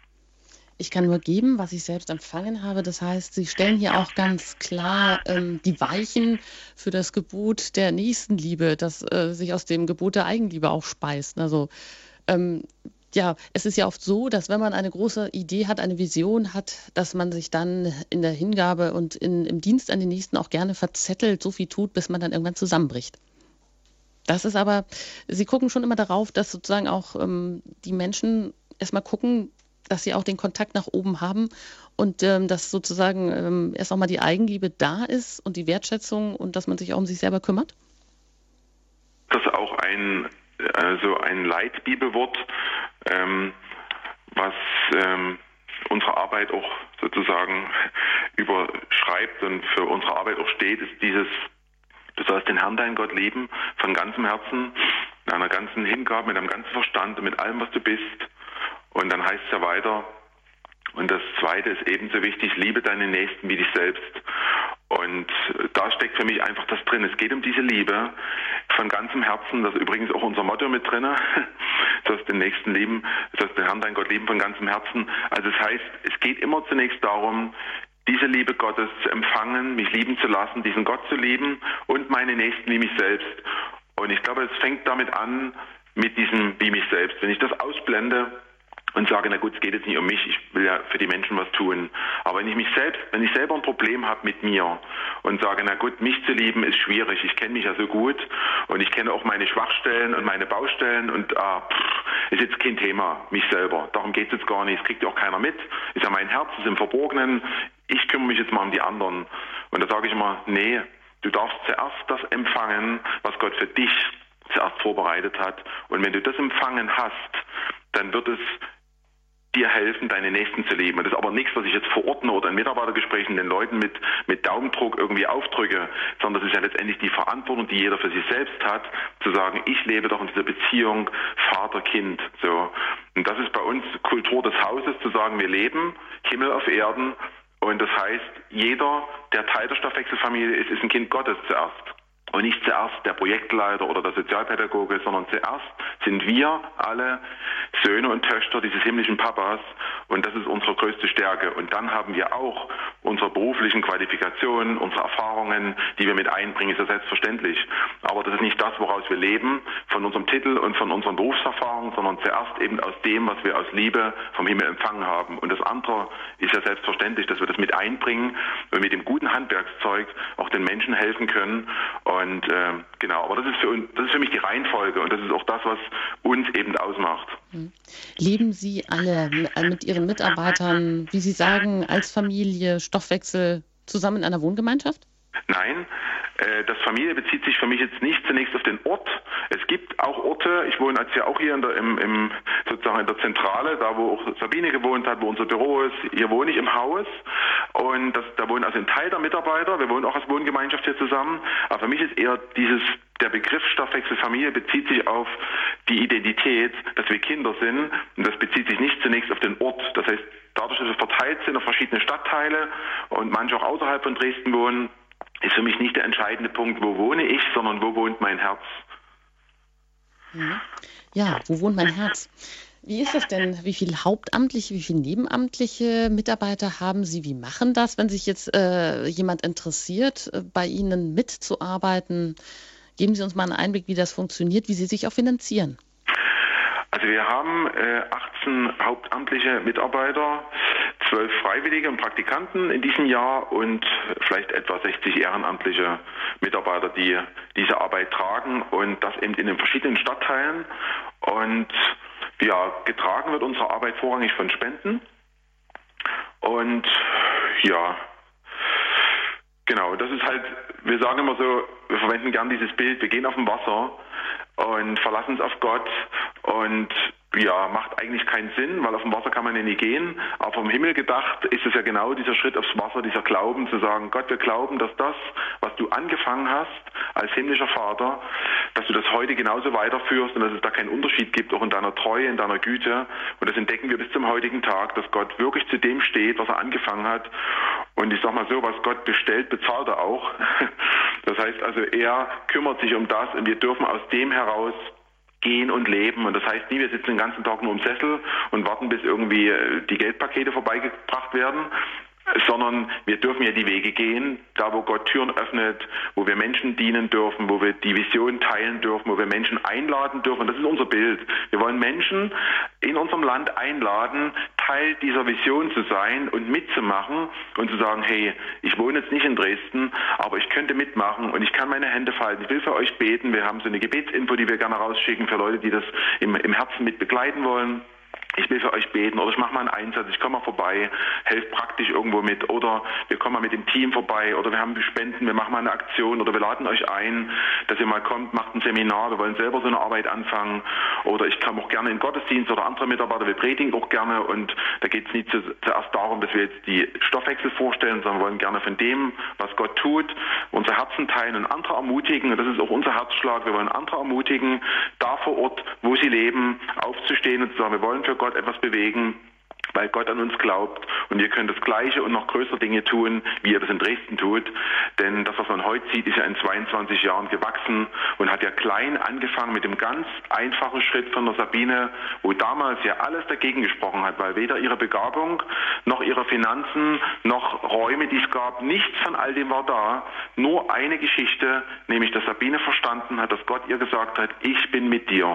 Ich kann nur geben, was ich selbst empfangen habe. Das heißt, Sie stellen hier auch ganz klar ähm, die Weichen für das Gebot der Nächstenliebe, das äh, sich aus dem Gebot der Eigenliebe auch speist. Also ähm, Ja, es ist ja oft so, dass wenn man eine große Idee hat, eine Vision hat, dass man sich dann in der Hingabe und in, im Dienst an den Nächsten auch gerne verzettelt, so viel tut, bis man dann irgendwann zusammenbricht. Das ist aber, Sie gucken schon immer darauf, dass sozusagen auch ähm, die Menschen erstmal gucken, dass sie auch den Kontakt nach oben haben und ähm, dass sozusagen ähm, erst auch mal die Eigenliebe da ist und die Wertschätzung und dass man sich auch um sich selber kümmert? Das ist auch ein, also ein Leitbibelwort, ähm, was ähm, unsere Arbeit auch sozusagen überschreibt und für unsere Arbeit auch steht, ist dieses, du sollst den Herrn, deinen Gott lieben, von ganzem Herzen, mit einer ganzen Hingabe, mit einem ganzen Verstand und mit allem, was du bist. Und dann heißt es ja weiter, und das Zweite ist ebenso wichtig, liebe deinen Nächsten wie dich selbst. Und da steckt für mich einfach das drin. Es geht um diese Liebe von ganzem Herzen. Das ist übrigens auch unser Motto mit drin. Du sollst den Nächsten lieben, du sollst den Herrn, dein Gott lieben von ganzem Herzen. Also das heißt, es geht immer zunächst darum, diese Liebe Gottes zu empfangen, mich lieben zu lassen, diesen Gott zu lieben und meine Nächsten wie mich selbst. Und ich glaube, es fängt damit an, mit diesem wie mich selbst. Wenn ich das ausblende und sage, na gut, es geht jetzt nicht um mich, ich will ja für die Menschen was tun. Aber wenn ich mich selbst, wenn ich selber ein Problem habe mit mir und sage, na gut, mich zu lieben ist schwierig, ich kenne mich ja so gut und ich kenne auch meine Schwachstellen und meine Baustellen und ah, pff, ist jetzt kein Thema, mich selber. Darum geht es jetzt gar nicht, es kriegt ja auch keiner mit. Ist ja mein Herz, ist im Verborgenen, ich kümmere mich jetzt mal um die anderen. Und da sage ich immer, nee, du darfst zuerst das empfangen, was Gott für dich zuerst vorbereitet hat. Und wenn du das empfangen hast, dann wird es dir helfen, deine Nächsten zu lieben. Und das ist aber nichts, was ich jetzt verordne oder in Mitarbeitergesprächen den Leuten mit, mit Daumendruck irgendwie aufdrücke, sondern das ist ja letztendlich die Verantwortung, die jeder für sich selbst hat, zu sagen, ich lebe doch in dieser Beziehung Vater-Kind. So. Und das ist bei uns Kultur des Hauses, zu sagen, wir leben Himmel auf Erden. Und das heißt, jeder, der Teil der Stoffwechselfamilie ist, ist ein Kind Gottes zuerst. Und nicht zuerst der Projektleiter oder der Sozialpädagoge, sondern zuerst sind wir alle Söhne und Töchter dieses himmlischen Papas und das ist unsere größte Stärke. Und dann haben wir auch unsere beruflichen Qualifikationen, unsere Erfahrungen, die wir mit einbringen, ist ja selbstverständlich. Aber das ist nicht das, woraus wir leben, von unserem Titel und von unseren Berufserfahrungen, sondern zuerst eben aus dem, was wir aus Liebe vom Himmel empfangen haben. Und das andere ist ja selbstverständlich, dass wir das mit einbringen und mit dem guten Handwerkszeug auch den Menschen helfen können. Und Und äh, genau, aber das ist, für uns, das ist für mich die Reihenfolge und das ist auch das, was uns eben ausmacht. Leben Sie alle mit Ihren Mitarbeitern, wie Sie sagen, als Familie, Stoffwechsel zusammen in einer Wohngemeinschaft? Nein, äh, das Familie bezieht sich für mich jetzt nicht zunächst auf den Ort. Es gibt auch Orte, ich wohne jetzt ja auch hier in der, im, im, sozusagen in der Zentrale, da wo auch Sabine gewohnt hat, wo unser Büro ist. Hier wohne ich im Haus und das, da wohnen also ein Teil der Mitarbeiter. Wir wohnen auch als Wohngemeinschaft hier zusammen. Aber für mich ist eher dieses, der Begriff Stoffwechselfamilie bezieht sich auf die Identität, dass wir Kinder sind und das bezieht sich nicht zunächst auf den Ort. Das heißt, dadurch, dass wir verteilt sind auf verschiedene Stadtteile und manche auch außerhalb von Dresden wohnen, ist für mich nicht der entscheidende Punkt, wo wohne ich, sondern wo wohnt mein Herz. Ja, wo wohnt mein Herz? Wie ist das denn? Wie viele hauptamtliche, wie viele nebenamtliche Mitarbeiter haben Sie? Wie machen das, wenn sich jetzt äh, jemand interessiert, äh, bei Ihnen mitzuarbeiten? Geben Sie uns mal einen Einblick, wie das funktioniert, wie Sie sich auch finanzieren. Also wir haben äh, achtzehn hauptamtliche Mitarbeiter, zwölf Freiwillige und Praktikanten in diesem Jahr und vielleicht etwa sechzig ehrenamtliche Mitarbeiter, die diese Arbeit tragen und das eben in den verschiedenen Stadtteilen. Und ja, getragen wird unsere Arbeit vorrangig von Spenden. Und ja, genau, das ist halt, wir sagen immer so, wir verwenden gern dieses Bild, wir gehen auf dem Wasser und verlassen uns auf Gott und ja, macht eigentlich keinen Sinn, weil auf dem Wasser kann man ja nie gehen. Aber vom Himmel gedacht ist es ja genau dieser Schritt aufs Wasser, dieser Glauben, zu sagen, Gott, wir glauben, dass das, was du angefangen hast als himmlischer Vater, dass du das heute genauso weiterführst und dass es da keinen Unterschied gibt, auch in deiner Treue, in deiner Güte. Und das entdecken wir bis zum heutigen Tag, dass Gott wirklich zu dem steht, was er angefangen hat. Und ich sag mal so, was Gott bestellt, bezahlt er auch. Das heißt also, er kümmert sich um das und wir dürfen aus dem heraus gehen und leben. Und das heißt nie, wir sitzen den ganzen Tag nur im Sessel und warten, bis irgendwie die Geldpakete vorbeigebracht werden, sondern wir dürfen ja die Wege gehen, da wo Gott Türen öffnet, wo wir Menschen dienen dürfen, wo wir die Vision teilen dürfen, wo wir Menschen einladen dürfen. Das ist unser Bild. Wir wollen Menschen in unserem Land einladen, Teil dieser Vision zu sein und mitzumachen und zu sagen, hey, ich wohne jetzt nicht in Dresden, aber ich könnte mitmachen und ich kann meine Hände falten. Ich will für euch beten. Wir haben so eine Gebetsinfo, die wir gerne rausschicken für Leute, die das im, im Herzen mit begleiten wollen. Ich will für euch beten oder ich mache mal einen Einsatz, ich komme mal vorbei, helfe praktisch irgendwo mit oder wir kommen mal mit dem Team vorbei oder wir haben Spenden, wir machen mal eine Aktion oder wir laden euch ein, dass ihr mal kommt, macht ein Seminar, wir wollen selber so eine Arbeit anfangen oder ich komme auch gerne in den Gottesdienst oder andere Mitarbeiter, wir predigen auch gerne und da geht es nicht zu, zuerst darum, dass wir jetzt die Stoffwechsel vorstellen, sondern wir wollen gerne von dem, was Gott tut, unsere Herzen teilen und andere ermutigen und das ist auch unser Herzschlag, wir wollen andere ermutigen, da vor Ort, wo sie leben, aufzustehen und zu sagen, wir wollen für Gott etwas bewegen, weil Gott an uns glaubt und wir können das Gleiche und noch größere Dinge tun, wie er das in Dresden tut. Denn das, was man heute sieht, ist ja in zweiundzwanzig Jahren gewachsen und hat ja klein angefangen mit dem ganz einfachen Schritt von der Sabine, wo damals ja alles dagegen gesprochen hat, weil weder ihre Begabung noch ihre Finanzen noch Räume, die es gab, nichts von all dem war da. Nur eine Geschichte, nämlich dass Sabine verstanden hat, dass Gott ihr gesagt hat, ich bin mit dir.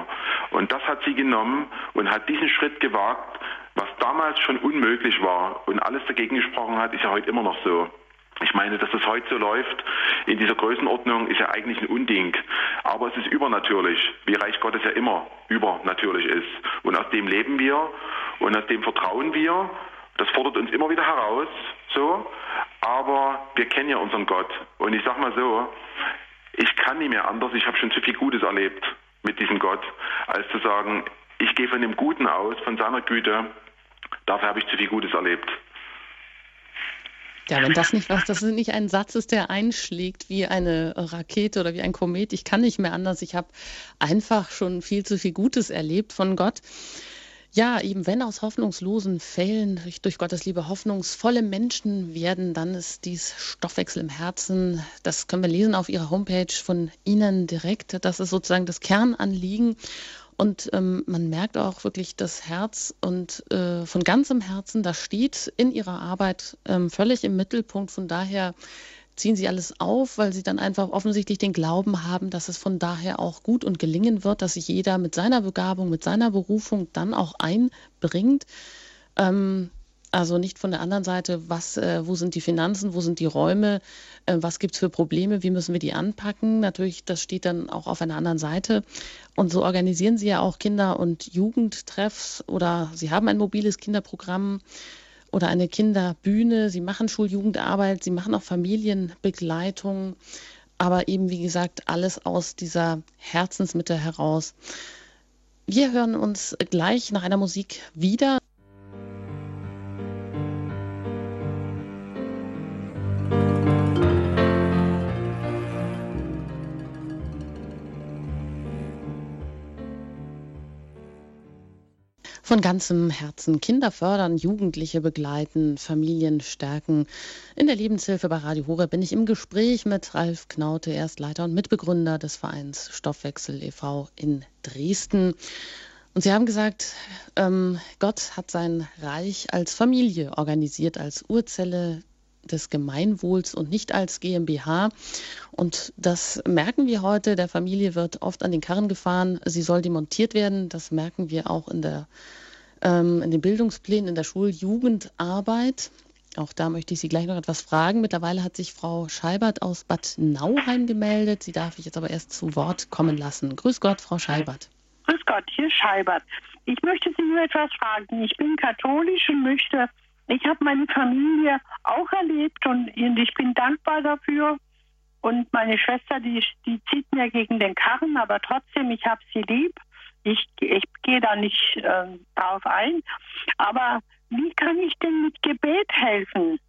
Und das hat sie genommen und hat diesen Schritt gewagt, was damals schon unmöglich war und alles dagegen gesprochen hat, ist ja heute immer noch so. Ich meine, dass das heute so läuft, in dieser Größenordnung, ist ja eigentlich ein Unding. Aber es ist übernatürlich, wie Reich Gottes ja immer übernatürlich ist. Und aus dem leben wir und aus dem vertrauen wir. Das fordert uns immer wieder heraus, so. Aber wir kennen ja unseren Gott. Und ich sag mal so, ich kann nicht mehr anders. Ich habe schon zu viel Gutes erlebt mit diesem Gott, als zu sagen, ich gehe von dem Guten aus, von seiner Güte. Dafür habe ich zu viel Gutes erlebt. Ja, wenn das nicht was, das nicht ein Satz ist, der einschlägt wie eine Rakete oder wie ein Komet. Ich kann nicht mehr anders. Ich habe einfach schon viel zu viel Gutes erlebt von Gott. Ja, eben wenn aus hoffnungslosen Fällen durch Gottes Liebe hoffnungsvolle Menschen werden, dann ist dies Stoffwechsel im Herzen. Das können wir lesen auf Ihrer Homepage von Ihnen direkt. Das ist sozusagen das Kernanliegen. Und ähm, man merkt auch wirklich das Herz und äh, von ganzem Herzen, das steht in Ihrer Arbeit ähm, völlig im Mittelpunkt. Von daher ziehen Sie alles auf, weil Sie dann einfach offensichtlich den Glauben haben, dass es von daher auch gut und gelingen wird, dass sich jeder mit seiner Begabung, mit seiner Berufung dann auch einbringt. Ähm, Also nicht von der anderen Seite, was, äh, wo sind die Finanzen, wo sind die Räume, äh, was gibt es für Probleme, wie müssen wir die anpacken. Natürlich, das steht dann auch auf einer anderen Seite. Und so organisieren Sie ja auch Kinder- und Jugendtreffs oder Sie haben ein mobiles Kinderprogramm oder eine Kinderbühne. Sie machen Schuljugendarbeit, Sie machen auch Familienbegleitung, aber eben, wie gesagt, alles aus dieser Herzensmitte heraus. Wir hören uns gleich nach einer Musik wieder. Von ganzem Herzen Kinder fördern, Jugendliche begleiten, Familien stärken. In der Lebenshilfe bei Radio Horeb bin ich im Gespräch mit Ralf Knaute, Erstleiter und Mitbegründer des Vereins Stoffwechsel e V in Dresden. Und Sie haben gesagt, ähm, Gott hat sein Reich als Familie organisiert, als Urzelle des Gemeinwohls und nicht als GmbH. Und das merken wir heute. Der Familie wird oft an den Karren gefahren. Sie soll demontiert werden. Das merken wir auch in der ähm, in den Bildungsplänen in der Schuljugendarbeit. Auch da möchte ich Sie gleich noch etwas fragen. Mittlerweile hat sich Frau Scheibert aus Bad Nauheim gemeldet. Sie darf ich jetzt aber erst zu Wort kommen lassen. Grüß Gott, Frau Scheibert. Grüß Gott, hier ist Scheibert. Ich möchte Sie nur etwas fragen. Ich bin katholisch und möchte, ich habe meine Familie auch erlebt und ich bin dankbar dafür. Und meine Schwester, die, die zieht mir gegen den Karren, aber trotzdem, ich habe sie lieb. Ich, ich gehe da nicht äh, darauf ein. Aber wie kann ich denn mit Gebet helfen?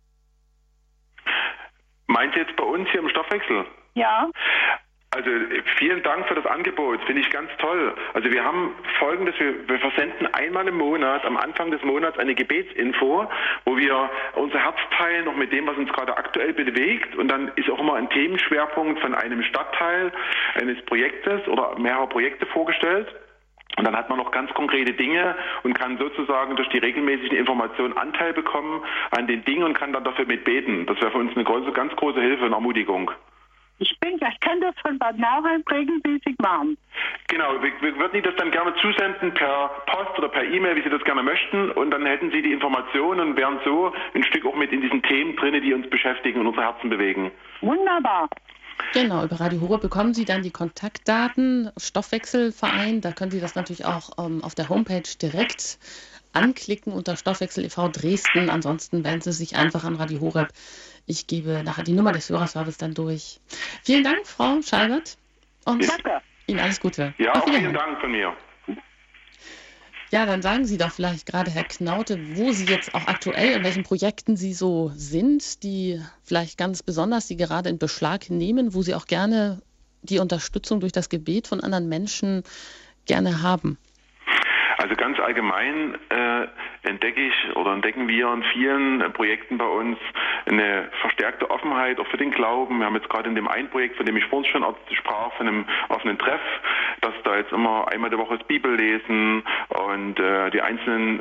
Meint ihr jetzt bei uns hier im Stoffwechsel? Ja. Also vielen Dank für das Angebot, finde ich ganz toll. Also wir haben Folgendes, wir, wir versenden einmal im Monat, am Anfang des Monats eine Gebetsinfo, wo wir unser Herz teilen, noch mit dem, was uns gerade aktuell bewegt. Und dann ist auch immer ein Themenschwerpunkt von einem Stadtteil, eines Projektes oder mehrerer Projekte vorgestellt. Und dann hat man noch ganz konkrete Dinge und kann sozusagen durch die regelmäßigen Informationen Anteil bekommen an den Dingen und kann dann dafür mitbeten. Das wäre für uns eine große, ganz große Hilfe und Ermutigung. Ich bin, ich kann das von Bad Nauheim regelmäßig machen. Genau, wir, wir würden Ihnen das dann gerne zusenden per Post oder per E-Mail, wie Sie das gerne möchten. Und dann hätten Sie die Informationen und wären so ein Stück auch mit in diesen Themen drin, die uns beschäftigen und unser Herzen bewegen. Wunderbar. Genau, über Radio Horeb bekommen Sie dann die Kontaktdaten, Stoffwechselverein. Da können Sie das natürlich auch ähm, auf der Homepage direkt anklicken unter Stoffwechsel e V Dresden. Ansonsten wenden Sie sich einfach an Radio Horeb. Ich gebe nachher die Nummer des Hörerservice dann durch. Vielen Dank, Frau Scheibert. Und Danke. Ihnen alles Gute. Ja, auch vielen Dank von mir. Ja, dann sagen Sie doch vielleicht gerade, Herr Knaute, wo Sie jetzt auch aktuell, in welchen Projekten Sie so sind, die vielleicht ganz besonders Sie gerade in Beschlag nehmen, wo Sie auch gerne die Unterstützung durch das Gebet von anderen Menschen gerne haben. Also ganz allgemein äh, entdecke ich oder entdecken wir in vielen äh, Projekten bei uns eine verstärkte Offenheit auch für den Glauben. Wir haben jetzt gerade in dem einen Projekt, von dem ich vorhin schon sprach, von einem offenen Treff, dass da jetzt immer einmal die Woche das Bibellesen und äh, die einzelnen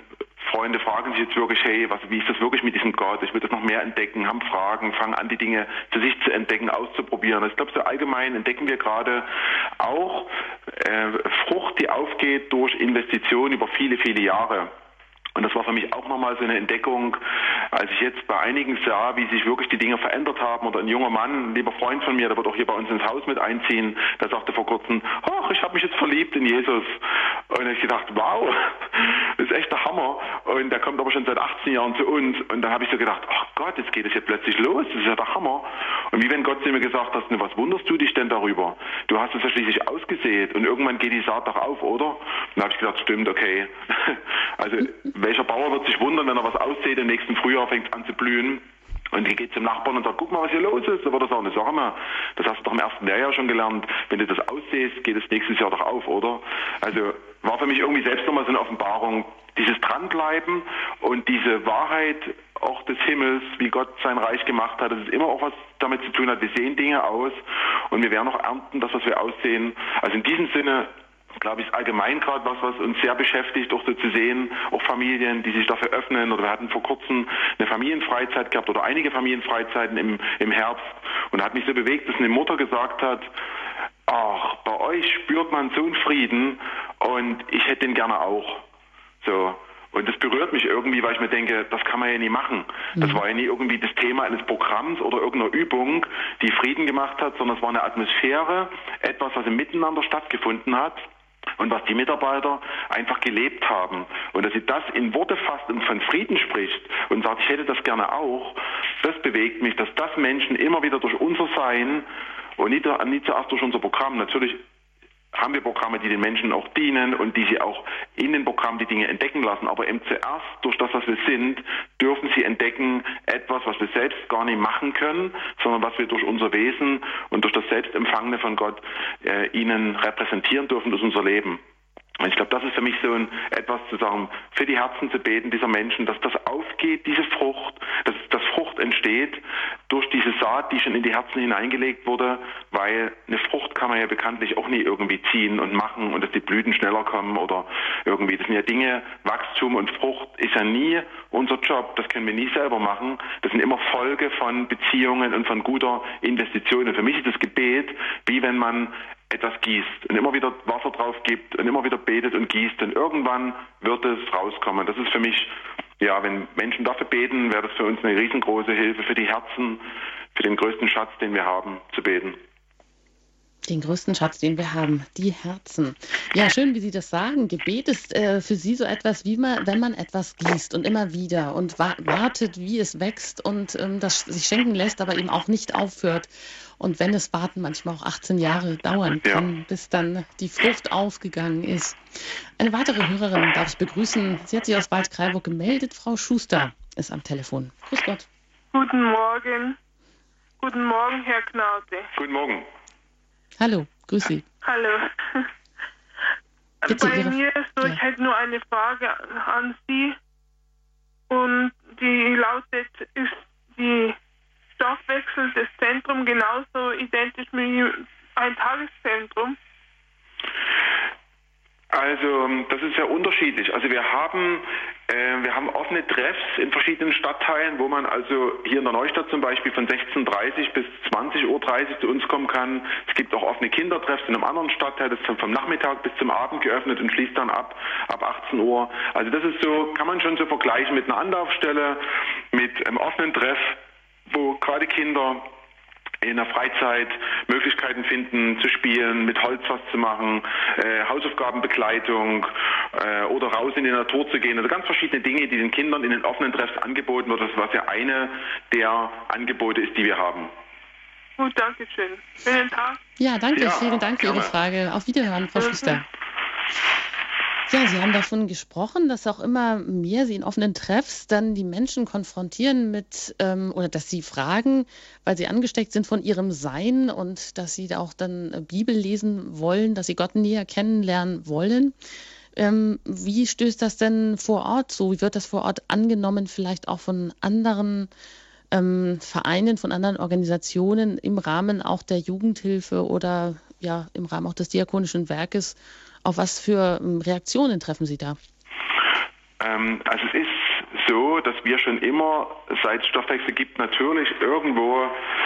Freunde fragen sich jetzt wirklich, hey, was, wie ist das wirklich mit diesem Gott? Ich will das noch mehr entdecken, haben Fragen, fangen an, die Dinge für sich zu entdecken, auszuprobieren. Also ich glaube, so allgemein entdecken wir gerade auch äh, Frucht, die aufgeht durch Investitionen über viele, viele Jahre. Und das war für mich auch nochmal so eine Entdeckung, als ich jetzt bei einigen sah, wie sich wirklich die Dinge verändert haben. Oder ein junger Mann, ein lieber Freund von mir, der wird auch hier bei uns ins Haus mit einziehen, der sagte vor kurzem, ach, ich habe mich jetzt verliebt in Jesus. Und ich gedacht, wow, das ist echt der Hammer. Und der kommt aber schon seit achtzehn Jahren zu uns. Und dann habe ich so gedacht, ach Gott, jetzt geht es hier plötzlich los, das ist ja der Hammer. Und wie wenn Gott zu mir gesagt hat, was wunderst du dich denn darüber? Du hast es ja schließlich ausgesät und irgendwann geht die Saat doch auf, oder? Und dann habe ich gedacht, stimmt, okay. Also welcher Bauer wird sich wundern, wenn er was aussät, im nächsten Frühjahr fängt es an zu blühen. Und die geht zum Nachbarn und sagt, guck mal, was hier los ist. Da wird er sagen, sag mal, das hast du doch im ersten Lehrjahr schon gelernt. Wenn du das aussiehst, geht es nächstes Jahr doch auf, oder? Also war für mich irgendwie selbst nochmal so eine Offenbarung, dieses Dranbleiben und diese Wahrheit auch des Himmels, wie Gott sein Reich gemacht hat, dass es immer auch was damit zu tun hat. Wir sehen Dinge aus und wir werden auch ernten, das, was wir aussehen. Also in diesem Sinne, glaube ich, ist allgemein gerade was, was uns sehr beschäftigt, auch so zu sehen, auch Familien, die sich dafür öffnen. Oder wir hatten vor kurzem eine Familienfreizeit gehabt oder einige Familienfreizeiten im, im Herbst. Und da hat mich so bewegt, dass eine Mutter gesagt hat, ach, bei euch spürt man so einen Frieden und ich hätte den gerne auch. So. Und das berührt mich irgendwie, weil ich mir denke, das kann man ja nie machen. Das war ja nie irgendwie das Thema eines Programms oder irgendeiner Übung, die Frieden gemacht hat, sondern es war eine Atmosphäre, etwas, was im Miteinander stattgefunden hat. Und was die Mitarbeiter einfach gelebt haben. Und dass sie das in Worte fasst und von Frieden spricht und sagt, ich hätte das gerne auch, das bewegt mich, dass das Menschen immer wieder durch unser Sein und nicht, nicht zuerst durch unser Programm, natürlich haben wir Programme, die den Menschen auch dienen und die sie auch in den Programmen die Dinge entdecken lassen. Aber eben zuerst durch das, was wir sind, dürfen sie entdecken etwas, was wir selbst gar nicht machen können, sondern was wir durch unser Wesen und durch das Selbstempfangene von Gott äh, ihnen repräsentieren dürfen durch unser Leben. Und ich glaube, das ist für mich so ein, etwas zu sagen, für die Herzen zu beten dieser Menschen, dass das aufgeht, diese Frucht, dass, dass Frucht entsteht durch diese Saat, die schon in die Herzen hineingelegt wurde, weil eine Frucht kann man ja bekanntlich auch nie irgendwie ziehen und machen und dass die Blüten schneller kommen oder irgendwie. Das sind ja Dinge, Wachstum und Frucht ist ja nie unser Job, das können wir nie selber machen. Das sind immer Folge von Beziehungen und von guter Investition. Und für mich ist das Gebet, wie wenn man etwas gießt und immer wieder Wasser drauf gibt und immer wieder betet und gießt und irgendwann wird es rauskommen. Das ist für mich, ja, wenn Menschen dafür beten, wäre das für uns eine riesengroße Hilfe für die Herzen, für den größten Schatz, den wir haben, zu beten. Den größten Schatz, den wir haben, die Herzen. Ja, schön, wie Sie das sagen. Gebet ist äh, für Sie so etwas, wie man, wenn man etwas gießt und immer wieder und wa- wartet, wie es wächst und ähm, das sich schenken lässt, aber eben auch nicht aufhört. Und wenn es Warten manchmal auch achtzehn Jahre dauern kann, ja, bis dann die Frucht aufgegangen ist. Eine weitere Hörerin darf ich begrüßen. Sie hat sich aus Waldkraiburg gemeldet. Frau Schuster ist am Telefon. Grüß Gott. Guten Morgen. Guten Morgen, Herr Knaute. Guten Morgen. Hallo, grüß Sie. Hallo. Bitte Bei Ihre... mir ist so, ja. ich hätte nur eine Frage an Sie. Und die lautet, ist die Stoffwechsel des Zentrums genauso identisch wie ein Tageszentrum? Also das ist sehr unterschiedlich. Also wir haben äh, wir haben offene Treffs in verschiedenen Stadtteilen, wo man also hier in der Neustadt zum Beispiel von sechzehn Uhr dreißig bis zwanzig Uhr dreißig zu uns kommen kann. Es gibt auch offene Kindertreffs in einem anderen Stadtteil, das ist dann vom Nachmittag bis zum Abend geöffnet und schließt dann ab ab achtzehn Uhr. Also das ist so, kann man schon so vergleichen mit einer Anlaufstelle, mit einem offenen Treff, wo gerade Kinder in der Freizeit Möglichkeiten finden, zu spielen, mit Holz was zu machen, äh, Hausaufgabenbegleitung äh, oder raus in die Natur zu gehen. Also ganz verschiedene Dinge, die den Kindern in den offenen Treffs angeboten wird, was ja eine der Angebote ist, die wir haben. Gut, danke schön. Vielen Tag. Ja, danke. Ja, Vielen Dank für gerne. Ihre Frage. Auf Wiederhören, Frau Schuster. Ja, Sie haben davon gesprochen, dass auch immer mehr Sie in offenen Treffs dann die Menschen konfrontieren mit, ähm, oder dass Sie fragen, weil Sie angesteckt sind von Ihrem Sein und dass Sie da auch dann äh, Bibel lesen wollen, dass Sie Gott näher kennenlernen wollen. Ähm, wie stößt das denn vor Ort so? Wie wird das vor Ort angenommen, vielleicht auch von anderen ähm, Vereinen, von anderen Organisationen im Rahmen auch der Jugendhilfe oder ja im Rahmen auch des diakonischen Werkes? Auf was für Reaktionen treffen Sie da? Ähm, also es ist so, dass wir schon immer, seit es Stoffwechsel gibt, natürlich irgendwo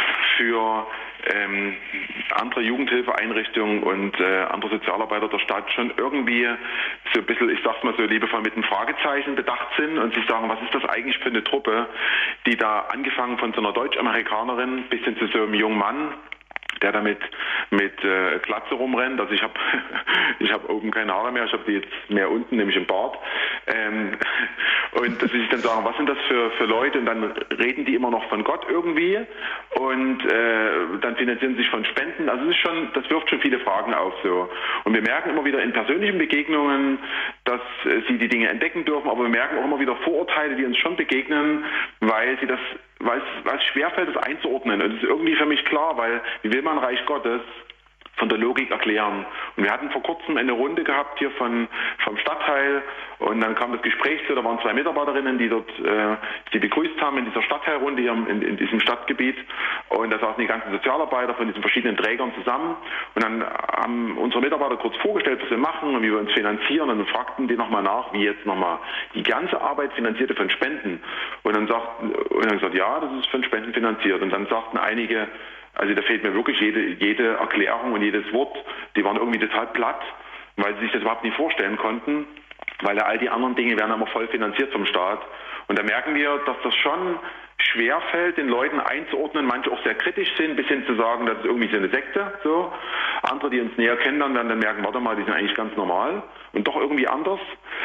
für ähm, andere Jugendhilfeeinrichtungen und äh, andere Sozialarbeiter der Stadt schon irgendwie so ein bisschen, ich sag's mal so liebevoll, mit einem Fragezeichen bedacht sind und sich sagen, was ist das eigentlich für eine Truppe, die da angefangen von so einer Deutsch-Amerikanerin bis hin zu so einem jungen Mann, der damit mit äh, Glatze rumrennt. Also ich habe ich hab oben keine Haare mehr, ich habe die jetzt mehr unten, nämlich im Bart. Ähm, und dass sie sich dann sagen, was sind das für, für Leute? Und dann reden die immer noch von Gott irgendwie und äh, dann finanzieren sie sich von Spenden. Also es ist schon, das wirft schon viele Fragen auf so. Und wir merken immer wieder in persönlichen Begegnungen, dass äh, sie die Dinge entdecken dürfen, aber wir merken auch immer wieder Vorurteile, die uns schon begegnen, weil sie das weil es, weil es schwerfällt, das einzuordnen. Und das ist irgendwie für mich klar, weil wie will man Reich Gottes von der Logik erklären? Und wir hatten vor kurzem eine Runde gehabt hier von, vom Stadtteil und dann kam das Gespräch zu, da waren zwei Mitarbeiterinnen, die dort äh, die begrüßt haben in dieser Stadtteilrunde hier in, in diesem Stadtgebiet und da saßen die ganzen Sozialarbeiter von diesen verschiedenen Trägern zusammen und dann haben unsere Mitarbeiter kurz vorgestellt, was wir machen und wie wir uns finanzieren und dann fragten die nochmal nach, wie jetzt nochmal die ganze Arbeit finanzierte von Spenden und dann sagten, und dann gesagt, ja, das ist von Spenden finanziert und dann sagten einige, also da fehlt mir wirklich jede, jede Erklärung und jedes Wort. Die waren irgendwie total platt, weil sie sich das überhaupt nicht vorstellen konnten, weil ja all die anderen Dinge werden immer voll finanziert vom Staat. Und da merken wir, dass das schon schwerfällt, den Leuten einzuordnen, manche auch sehr kritisch sind, bis hin zu sagen, das ist irgendwie so eine Sekte. So. Andere, die uns näher kennenlernen, werden dann merken, warte mal, die sind eigentlich ganz normal und doch irgendwie anders.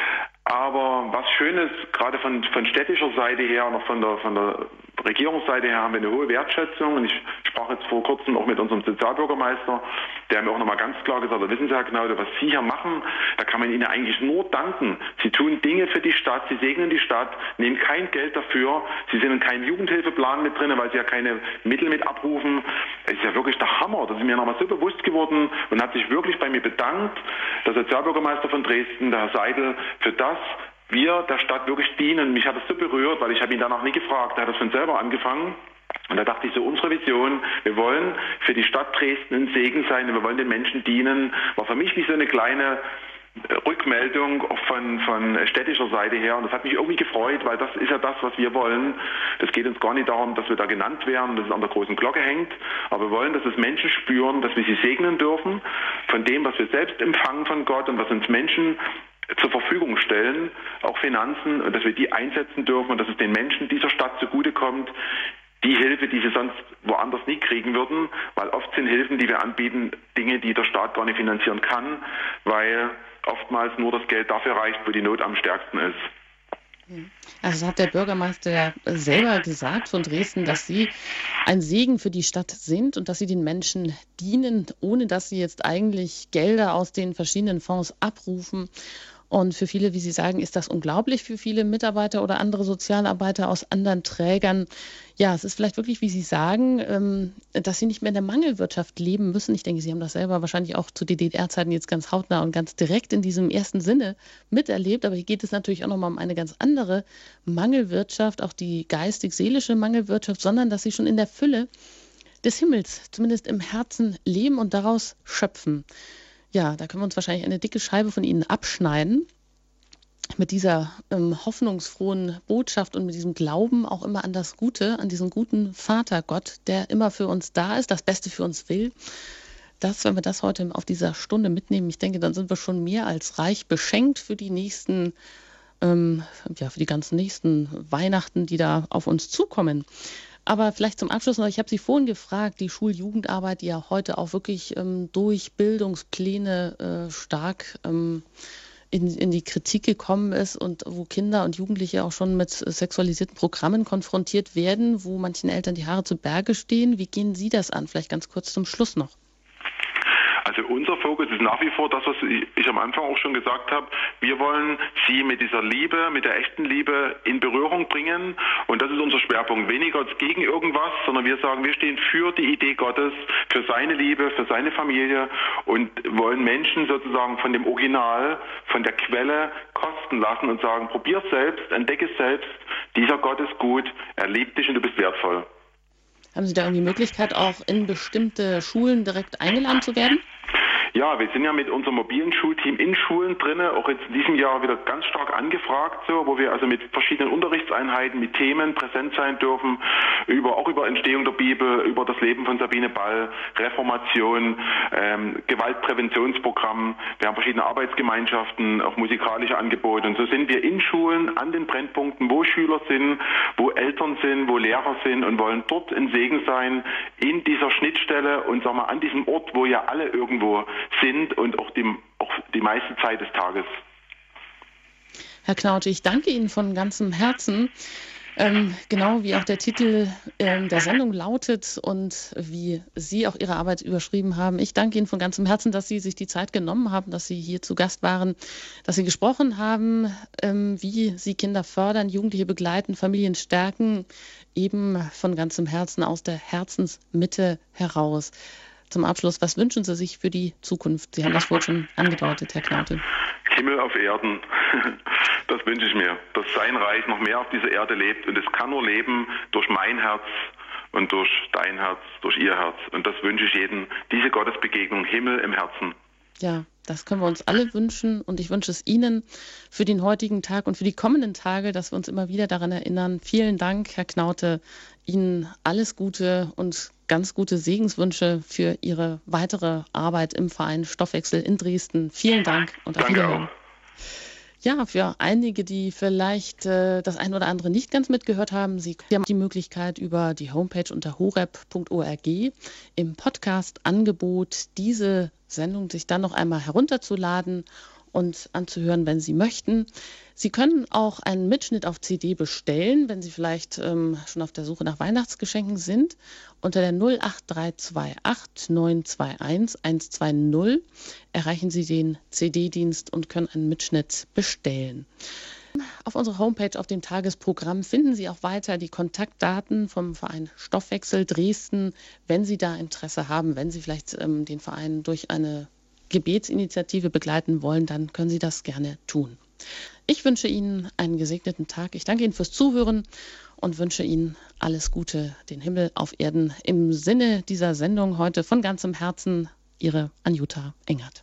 Aber was Schönes, gerade von, von städtischer Seite her und auch von der, von der Regierungsseite her haben wir eine hohe Wertschätzung. Und ich sprach jetzt vor kurzem auch mit unserem Sozialbürgermeister, der mir auch nochmal ganz klar gesagt hat, wissen Sie, Herr Knaude, was Sie hier machen, da kann man Ihnen eigentlich nur danken. Sie tun Dinge für die Stadt, Sie segnen die Stadt, nehmen kein Geld dafür, Sie sind in keinem Jugendhilfeplan mit drin, weil Sie ja keine Mittel mit abrufen. Es ist ja wirklich der Hammer. Das ist mir nochmal so bewusst geworden und hat sich wirklich bei mir bedankt, der Sozialbürgermeister von Dresden, der Herr Seidel, für das, wir der Stadt wirklich dienen. Mich hat das so berührt, weil ich habe ihn danach nie gefragt. Er hat das von selber angefangen. Und da dachte ich so, unsere Vision, wir wollen für die Stadt Dresden ein Segen sein und wir wollen den Menschen dienen. War für mich wie so eine kleine Rückmeldung auch von, von städtischer Seite her. Und das hat mich irgendwie gefreut, weil das ist ja das, was wir wollen. Es geht uns gar nicht darum, dass wir da genannt werden, dass es an der großen Glocke hängt. Aber wir wollen, dass es Menschen spüren, dass wir sie segnen dürfen von dem, was wir selbst empfangen von Gott und was uns Menschen zur Verfügung stellen, auch Finanzen, und dass wir die einsetzen dürfen und dass es den Menschen dieser Stadt zugutekommt, die Hilfe, die sie sonst woanders nie kriegen würden, weil oft sind Hilfen, die wir anbieten, Dinge, die der Staat gar nicht finanzieren kann, weil oftmals nur das Geld dafür reicht, wo die Not am stärksten ist. Also hat der Bürgermeister ja selber gesagt von Dresden, dass Sie ein Segen für die Stadt sind und dass Sie den Menschen dienen, ohne dass Sie jetzt eigentlich Gelder aus den verschiedenen Fonds abrufen. Und für viele, wie Sie sagen, ist das unglaublich für viele Mitarbeiter oder andere Sozialarbeiter aus anderen Trägern. Ja, es ist vielleicht wirklich, wie Sie sagen, dass Sie nicht mehr in der Mangelwirtschaft leben müssen. Ich denke, Sie haben das selber wahrscheinlich auch zu D D R-Zeiten jetzt ganz hautnah und ganz direkt in diesem ersten Sinne miterlebt. Aber hier geht es natürlich auch nochmal um eine ganz andere Mangelwirtschaft, auch die geistig-seelische Mangelwirtschaft, sondern dass Sie schon in der Fülle des Himmels, zumindest im Herzen, leben und daraus schöpfen. Ja, da können wir uns wahrscheinlich eine dicke Scheibe von Ihnen abschneiden. Mit dieser ähm, hoffnungsfrohen Botschaft und mit diesem Glauben auch immer an das Gute, an diesen guten Vater Gott, der immer für uns da ist, das Beste für uns will. Das, wenn wir das heute auf dieser Stunde mitnehmen, ich denke, dann sind wir schon mehr als reich beschenkt für die nächsten, ähm, ja, für die ganzen nächsten Weihnachten, die da auf uns zukommen. Aber vielleicht zum Abschluss noch, ich habe Sie vorhin gefragt, die Schuljugendarbeit, die ja heute auch wirklich ähm, durch Bildungspläne äh, stark ähm, in, in die Kritik gekommen ist und wo Kinder und Jugendliche auch schon mit sexualisierten Programmen konfrontiert werden, wo manchen Eltern die Haare zu Berge stehen. Wie gehen Sie das an? Vielleicht ganz kurz zum Schluss noch. Also unser Fokus ist nach wie vor das, was ich am Anfang auch schon gesagt habe. Wir wollen Sie mit dieser Liebe, mit der echten Liebe in Berührung bringen. Und das ist unser Schwerpunkt. Weniger als gegen irgendwas, sondern wir sagen, wir stehen für die Idee Gottes, für seine Liebe, für seine Familie und wollen Menschen sozusagen von dem Original, von der Quelle kosten lassen und sagen, probier es selbst, entdecke es selbst. Dieser Gott ist gut, er liebt dich und du bist wertvoll. Haben Sie da irgendwie die Möglichkeit, auch in bestimmte Schulen direkt eingeladen zu werden? Ja, wir sind ja mit unserem mobilen Schulteam in Schulen drin, auch jetzt in diesem Jahr wieder ganz stark angefragt, so, wo wir also mit verschiedenen Unterrichtseinheiten, mit Themen präsent sein dürfen, über, auch über Entstehung der Bibel, über das Leben von Sabine Ball, Reformation, ähm, Gewaltpräventionsprogramm. Wir haben verschiedene Arbeitsgemeinschaften, auch musikalische Angebote. Und so sind wir in Schulen an den Brennpunkten, wo Schüler sind, wo Eltern sind, wo Lehrer sind und wollen dort ein Segen sein in dieser Schnittstelle und sag mal an diesem Ort, wo ja alle irgendwo sind und auch die, auch die meiste Zeit des Tages. Herr Knaute, ich danke Ihnen von ganzem Herzen. Ähm, genau wie auch der Titel ähm, der Sendung lautet und wie Sie auch Ihre Arbeit überschrieben haben. Ich danke Ihnen von ganzem Herzen, dass Sie sich die Zeit genommen haben, dass Sie hier zu Gast waren, dass Sie gesprochen haben, ähm, wie Sie Kinder fördern, Jugendliche begleiten, Familien stärken, eben von ganzem Herzen aus der Herzensmitte heraus. Zum Abschluss, was wünschen Sie sich für die Zukunft? Sie haben das wohl schon angedeutet, Herr Knaute. Himmel auf Erden, das wünsche ich mir, dass sein Reich noch mehr auf dieser Erde lebt und es kann nur leben durch mein Herz und durch dein Herz, durch ihr Herz und das wünsche ich jedem, diese Gottesbegegnung, Himmel im Herzen. Ja, das können wir uns alle wünschen und ich wünsche es Ihnen für den heutigen Tag und für die kommenden Tage, dass wir uns immer wieder daran erinnern. Vielen Dank, Herr Knaute, Ihnen alles Gute und ganz gute Segenswünsche für Ihre weitere Arbeit im Verein Stoffwechsel in Dresden. Vielen Dank und auf Wiedersehen. Ja, für einige, die vielleicht äh, das ein oder andere nicht ganz mitgehört haben, Sie haben die Möglichkeit über die Homepage unter horeb punkt org im Podcast-Angebot diese Sendung sich dann noch einmal herunterzuladen und anzuhören, wenn Sie möchten. Sie können auch einen Mitschnitt auf C D bestellen, wenn Sie vielleicht ähm, schon auf der Suche nach Weihnachtsgeschenken sind. Unter der null acht drei zwei acht neun zwei eins eins zwei null erreichen Sie den C D-Dienst und können einen Mitschnitt bestellen. Auf unserer Homepage, auf dem Tagesprogramm, finden Sie auch weiter die Kontaktdaten vom Verein Stoffwechsel Dresden, wenn Sie da Interesse haben, wenn Sie vielleicht ähm, den Verein durch eine Gebetsinitiative begleiten wollen, dann können Sie das gerne tun. Ich wünsche Ihnen einen gesegneten Tag. Ich danke Ihnen fürs Zuhören und wünsche Ihnen alles Gute, den Himmel auf Erden. Im Sinne dieser Sendung heute von ganzem Herzen, Ihre Anjuta Engert.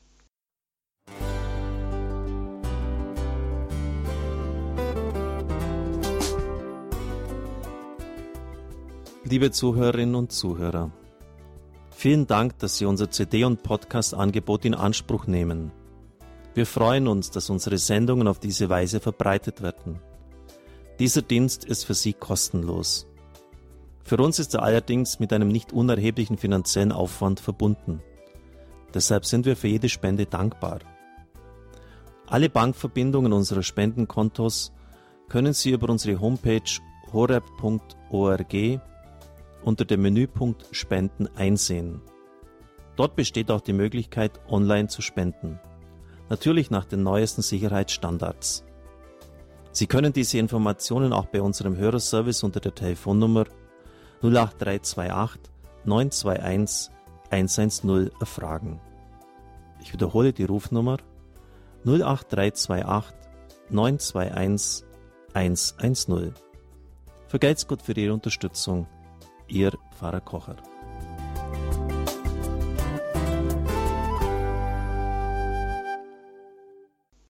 Liebe Zuhörerinnen und Zuhörer, vielen Dank, dass Sie unser C D- und Podcast-Angebot in Anspruch nehmen. Wir freuen uns, dass unsere Sendungen auf diese Weise verbreitet werden. Dieser Dienst ist für Sie kostenlos. Für uns ist er allerdings mit einem nicht unerheblichen finanziellen Aufwand verbunden. Deshalb sind wir für jede Spende dankbar. Alle Bankverbindungen unserer Spendenkontos können Sie über unsere Homepage horeb punkt org unter dem Menüpunkt Spenden einsehen. Dort besteht auch die Möglichkeit, online zu spenden. Natürlich nach den neuesten Sicherheitsstandards. Sie können diese Informationen auch bei unserem Hörerservice unter der Telefonnummer null acht drei zwei acht neun zwei eins eins eins null erfragen. Ich wiederhole die Rufnummer null acht drei zwei acht neun zwei eins eins eins null. Vergelt's Gott für Ihre Unterstützung. Ihr Pfarrer Kocher.